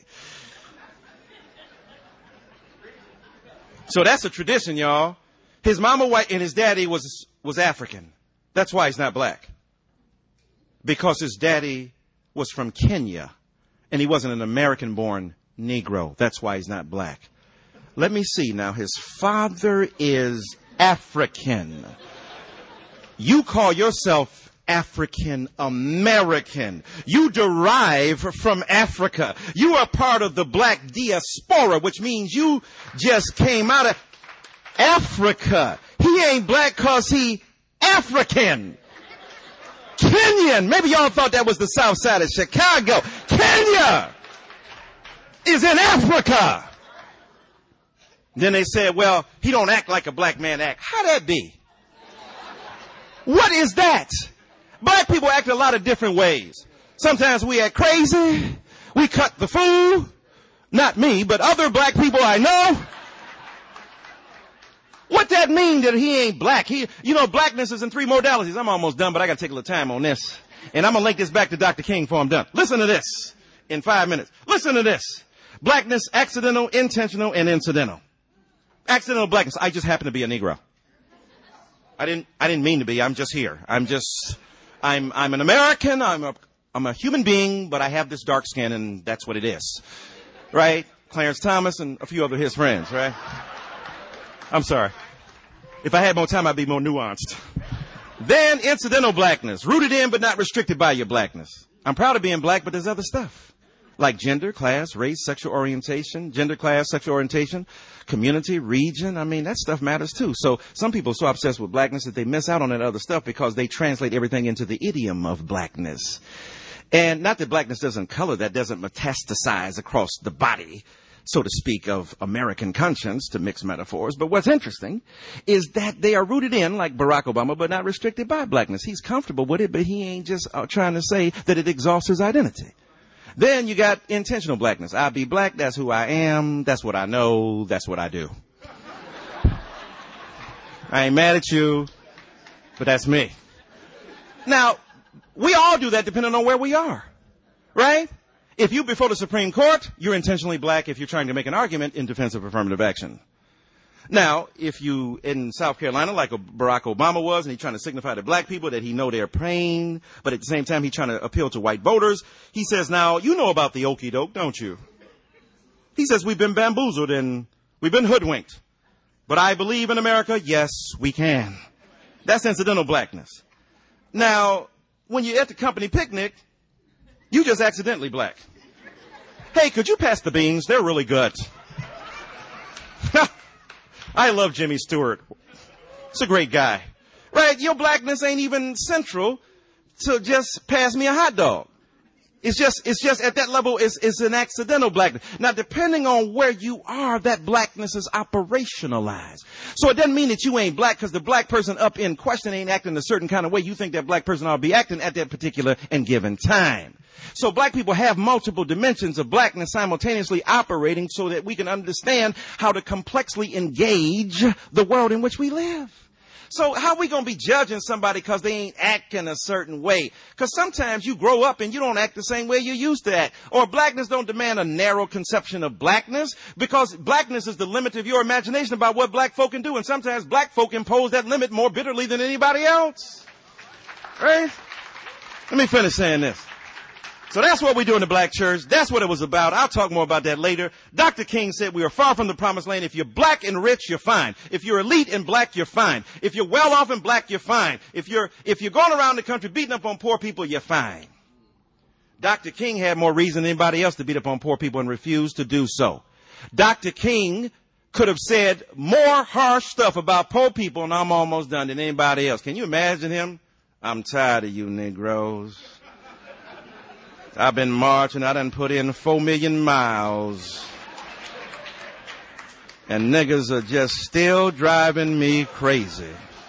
So that's a tradition, y'all. His mama white and his daddy was, was African. That's why he's not black. Because his daddy was from Kenya and he wasn't an American-born Negro. That's why he's not black. Let me see now. His father is African. You call yourself African American. You derive from Africa. You are part of the black diaspora, which means you just came out of Africa. He ain't black cause he African. Kenyan. Maybe y'all thought that was the south side of Chicago. Kenya is in Africa. Then they said, well, he don't act like a black man act. How that be? What is that? Black people act a lot of different ways. Sometimes we act crazy. We cut the fool. Not me, but other black people I know. What that mean that he ain't black? He, you know, blackness is in three modalities. I'm almost done, but I got to take a little time on this. And I'm going to link this back to Doctor King before I'm done. Listen to this in five minutes. Listen to this. Blackness, accidental, intentional, and incidental. Accidental blackness. I just happen to be a Negro. I didn't, I didn't mean to be. I'm just here. I'm just, I'm, I'm an American. I'm a, I'm a human being, but I have this dark skin and that's what it is. Right? Clarence Thomas and a few other his friends, right? I'm sorry. If I had more time, I'd be more nuanced. Then incidental blackness, rooted in but not restricted by your blackness. I'm proud of being black, but there's other stuff. Like gender, class, race, sexual orientation, gender, class, sexual orientation, community, region. I mean, that stuff matters too. So some people are so obsessed with blackness that they miss out on that other stuff because they translate everything into the idiom of blackness. And not that blackness doesn't color, that doesn't metastasize across the body, so to speak, of American conscience, to mix metaphors. But what's interesting is that they are rooted in, like Barack Obama, but not restricted by blackness. He's comfortable with it, but he ain't just uh, trying to say that it exalts his identity. Then you got intentional blackness. I be black, that's who I am, that's what I know, that's what I do. I ain't mad at you, but that's me. Now, we all do that depending on where we are, right? If you before the Supreme Court, you're intentionally black if you're trying to make an argument in defense of affirmative action. Now, if you in South Carolina, like Barack Obama was, and he's trying to signify to black people that he know their pain, but at the same time he's trying to appeal to white voters, he says, now, you know about the okie doke, don't you? He says, we've been bamboozled and we've been hoodwinked. But I believe in America, yes, we can. That's incidental blackness. Now, when you're at the company picnic, you just accidentally black. Hey, could you pass the beans? They're really good. I love Jimmy Stewart. It's a great guy. Right? Your blackness ain't even central to just pass me a hot dog. It's just, it's just at that level, it's, it's an accidental blackness. Now, depending on where you are, that blackness is operationalized. So it doesn't mean that you ain't black because the black person up in question ain't acting a certain kind of way. You think that black person ought to be acting at that particular and given time. So black people have multiple dimensions of blackness simultaneously operating so that we can understand how to complexly engage the world in which we live. So how are we going to be judging somebody because they ain't acting a certain way? Because sometimes you grow up and you don't act the same way you used to act. Or blackness don't demand a narrow conception of blackness because blackness is the limit of your imagination about what black folk can do. And sometimes black folk impose that limit more bitterly than anybody else. Right? Let me finish saying this. So that's what we do in the black church. That's what it was about. I'll talk more about that later. Doctor King said we are far from the promised land. If you're black and rich, you're fine. If you're elite and black, you're fine. If you're well off and black, you're fine. If you're, if you're going around the country beating up on poor people, you're fine. Doctor King had more reason than anybody else to beat up on poor people and refused to do so. Doctor King could have said more harsh stuff about poor people, and I'm almost done, than anybody else. Can you imagine him? I'm tired of you Negroes. I've been marching. I done put in four million miles. And niggas are just still driving me crazy.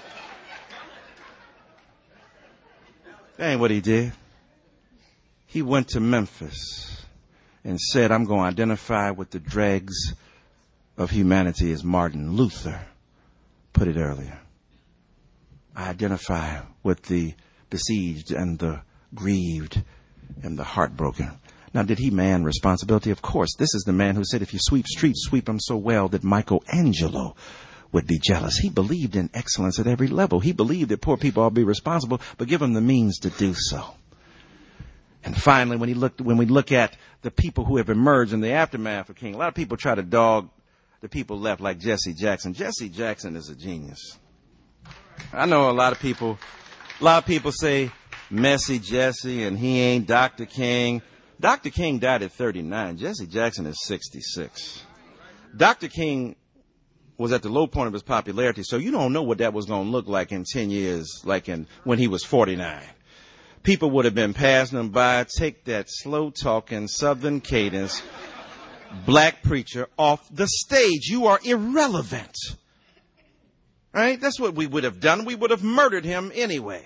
That ain't what he did. He went to Memphis and said, I'm going to identify with the dregs of humanity as Martin Luther put it earlier. I identify with the besieged and the grieved and the heartbroken. Now, did he man responsibility? Of course. This is the man who said, if you sweep streets, sweep them so well that Michelangelo would be jealous. He believed in excellence at every level. He believed that poor people ought to be responsible, but give them the means to do so. And finally, when he looked, when we look at the people who have emerged in the aftermath of King, a lot of people try to dog the people left like Jesse Jackson. Jesse Jackson is a genius. I know a lot of people, a lot of people say, messy Jesse, and he ain't Doctor King. Doctor King died at thirty-nine. Jesse Jackson is sixty-six. Doctor King was at the low point of his popularity, so you don't know what that was going to look like in ten years, like in when he was forty-nine. People would have been passing him by. Take that slow-talking Southern cadence black preacher off the stage. You are irrelevant. Right? That's what we would have done. We would have murdered him anyway.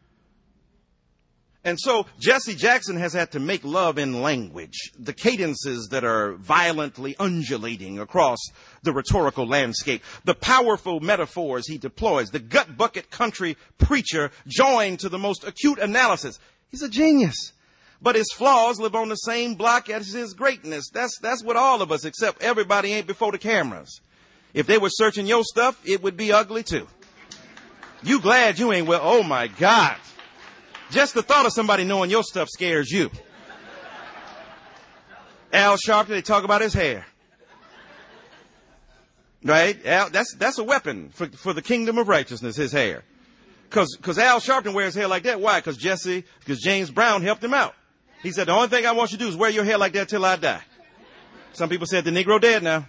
And so Jesse Jackson has had to make love in language, the cadences that are violently undulating across the rhetorical landscape, the powerful metaphors he deploys, the gut bucket country preacher joined to the most acute analysis. He's a genius, but his flaws live on the same block as his greatness. That's, that's what all of us, except everybody ain't before the cameras. If they were searching your stuff, it would be ugly too. You glad you ain't well, oh my God. Just the thought of somebody knowing your stuff scares you. Al Sharpton, they talk about his hair. Right? Al, that's, that's a weapon for, for the kingdom of righteousness, his hair. Cause, cause Al Sharpton wears hair like that. Why? Cause Jesse, cause James Brown helped him out. He said, the only thing I want you to do is wear your hair like that till I die. Some people said the Negro dead now.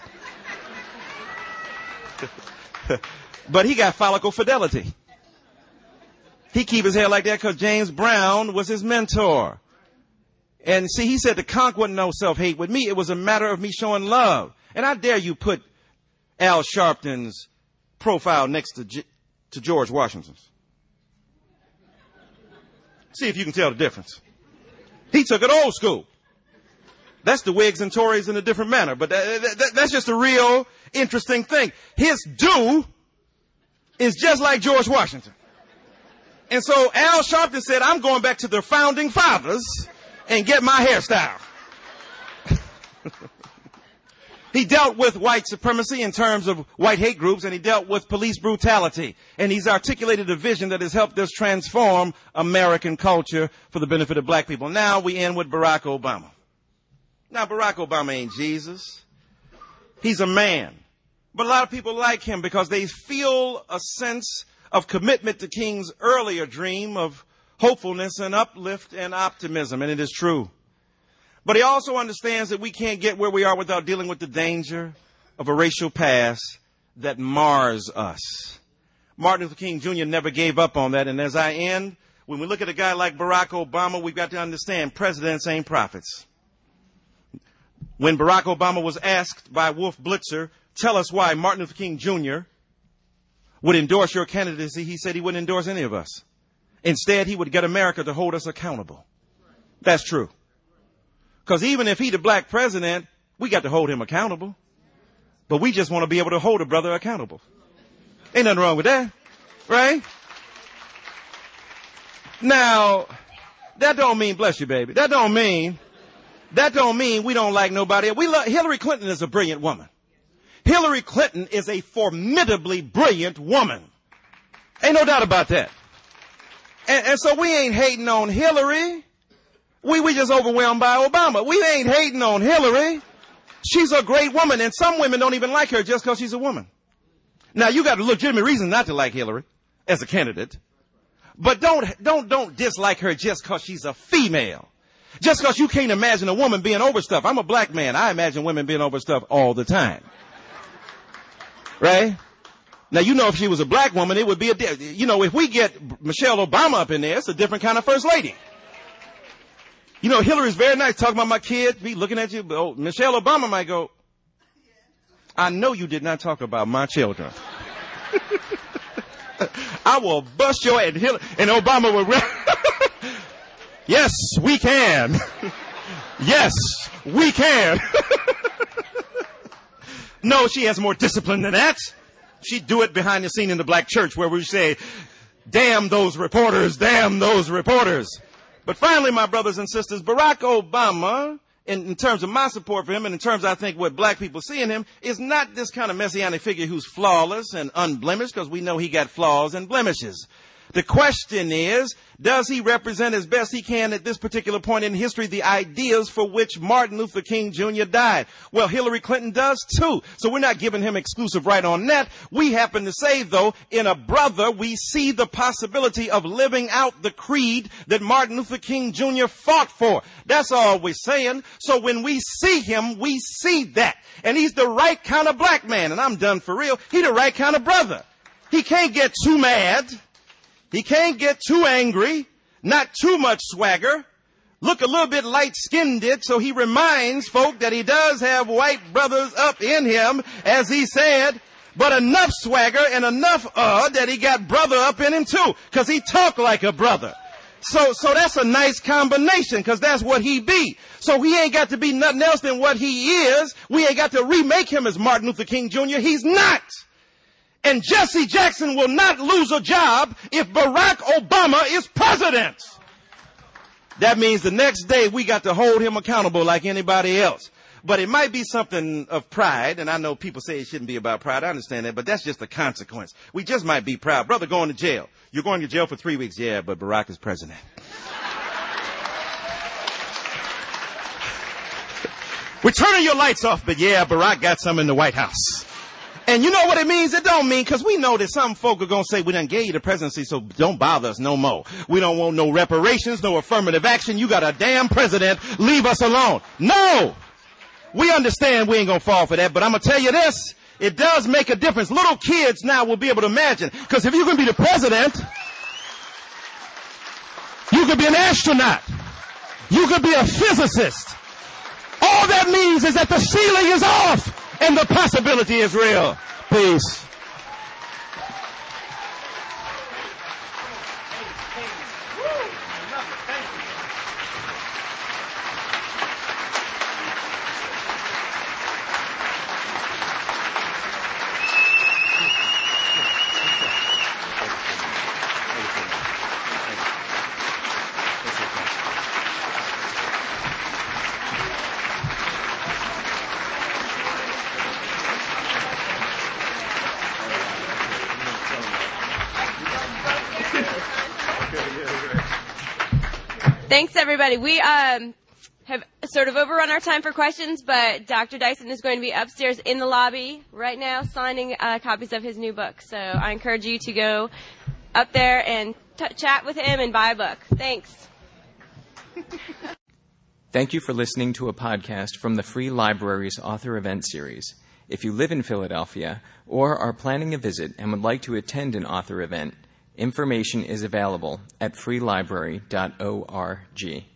But he got follicle fidelity. He keep his hair like that because James Brown was his mentor. And see, he said the conch wasn't no self-hate. With me, it was a matter of me showing love. And I dare you put Al Sharpton's profile next to, G- to George Washington's. See if you can tell the difference. He took it old school. That's the Whigs and Tories in a different manner. But that, that, that's just a real interesting thing. His do is just like George Washington. And so Al Sharpton said, I'm going back to the founding fathers and get my hairstyle. He dealt with white supremacy in terms of white hate groups, and he dealt with police brutality. And he's articulated a vision that has helped us transform American culture for the benefit of black people. Now we end with Barack Obama. Now, Barack Obama ain't Jesus. He's a man. But a lot of people like him because they feel a sense of commitment to King's earlier dream of hopefulness and uplift and optimism. And it is true. But he also understands that we can't get where we are without dealing with the danger of a racial past that mars us. Martin Luther King Junior never gave up on that. And as I end, when we look at a guy like Barack Obama, we've got to understand presidents ain't prophets. When Barack Obama was asked by Wolf Blitzer, tell us why Martin Luther King Junior would endorse your candidacy, he said he wouldn't endorse any of us. Instead, he would get America to hold us accountable. That's true. Because even if he's the black president, we got to hold him accountable. But we just want to be able to hold a brother accountable. Ain't nothing wrong with that, right? Now, that don't mean, bless you, baby, that don't mean, that don't mean we don't like nobody. We love, Hillary Clinton is a brilliant woman. Hillary Clinton is a formidably brilliant woman. Ain't no doubt about that. And, and so we ain't hating on Hillary. We, we just overwhelmed by Obama. We ain't hating on Hillary. She's a great woman, and some women don't even like her just because she's a woman. Now, you got a legitimate reason not to like Hillary as a candidate. But don't, don't, don't dislike her just because she's a female. Just because you can't imagine a woman being overstuffed. I'm a black man. I imagine women being overstuffed all the time. Right? Now, you know, if she was a black woman, it would be a, you know, if we get Michelle Obama up in there, it's a different kind of first lady. You know, Hillary's very nice talking about my kid, be looking at you. But oh, Michelle Obama might go, I know you did not talk about my children. I will bust your head. And Obama will, yes, we can. Yes, we can. No, she has more discipline than that. She'd do it behind the scene in the black church where we say, damn those reporters, damn those reporters. But finally, my brothers and sisters, Barack Obama, in, in terms of my support for him and in terms, I think, what black people see in him, is not this kind of messianic figure who's flawless and unblemished, because we know he got flaws and blemishes. The question is, does he represent as best he can at this particular point in history the ideas for which Martin Luther King Junior died? Well, Hillary Clinton does too. So we're not giving him exclusive right on that. We happen to say, though, in a brother, we see the possibility of living out the creed that Martin Luther King Junior fought for. That's all we're saying. So when we see him, we see that. And he's the right kind of black man. And I'm done for real. He's the right kind of brother. He can't get too mad. He can't get too angry, not too much swagger, look a little bit light-skinned, so he reminds folk that he does have white brothers up in him, as he said, but enough swagger and enough uh that he got brother up in him too, because he talk like a brother. So, so that's a nice combination, because that's what he be. So he ain't got to be nothing else than what he is. We ain't got to remake him as Martin Luther King Junior He's not. And Jesse Jackson will not lose a job if Barack Obama is president. That means the next day we got to hold him accountable like anybody else. But it might be something of pride, and I know people say it shouldn't be about pride. I understand that, but that's just a consequence. We just might be proud. Brother, going to jail. You're going to jail for three weeks. Yeah, but Barack is president. We're turning your lights off, but yeah, Barack got some in the White House. And you know what it means? It don't mean, because we know that some folk are going to say, we done gave you the presidency, so don't bother us no more. We don't want no reparations, no affirmative action. You got a damn president. Leave us alone. No! We understand we ain't going to fall for that, but I'm going to tell you this. It does make a difference. Little kids now will be able to imagine. Because if you can be the president, you could be an astronaut. You could be a physicist. All that means is that the ceiling is off. And the possibility is real. Peace. Thanks, everybody. We um, have sort of overrun our time for questions, but Doctor Dyson is going to be upstairs in the lobby right now signing uh, copies of his new book. So I encourage you to go up there and t- chat with him and buy a book. Thanks. Thank you for listening to a podcast from the Free Library's Author Event Series. If you live in Philadelphia or are planning a visit and would like to attend an author event, information is available at free library dot org.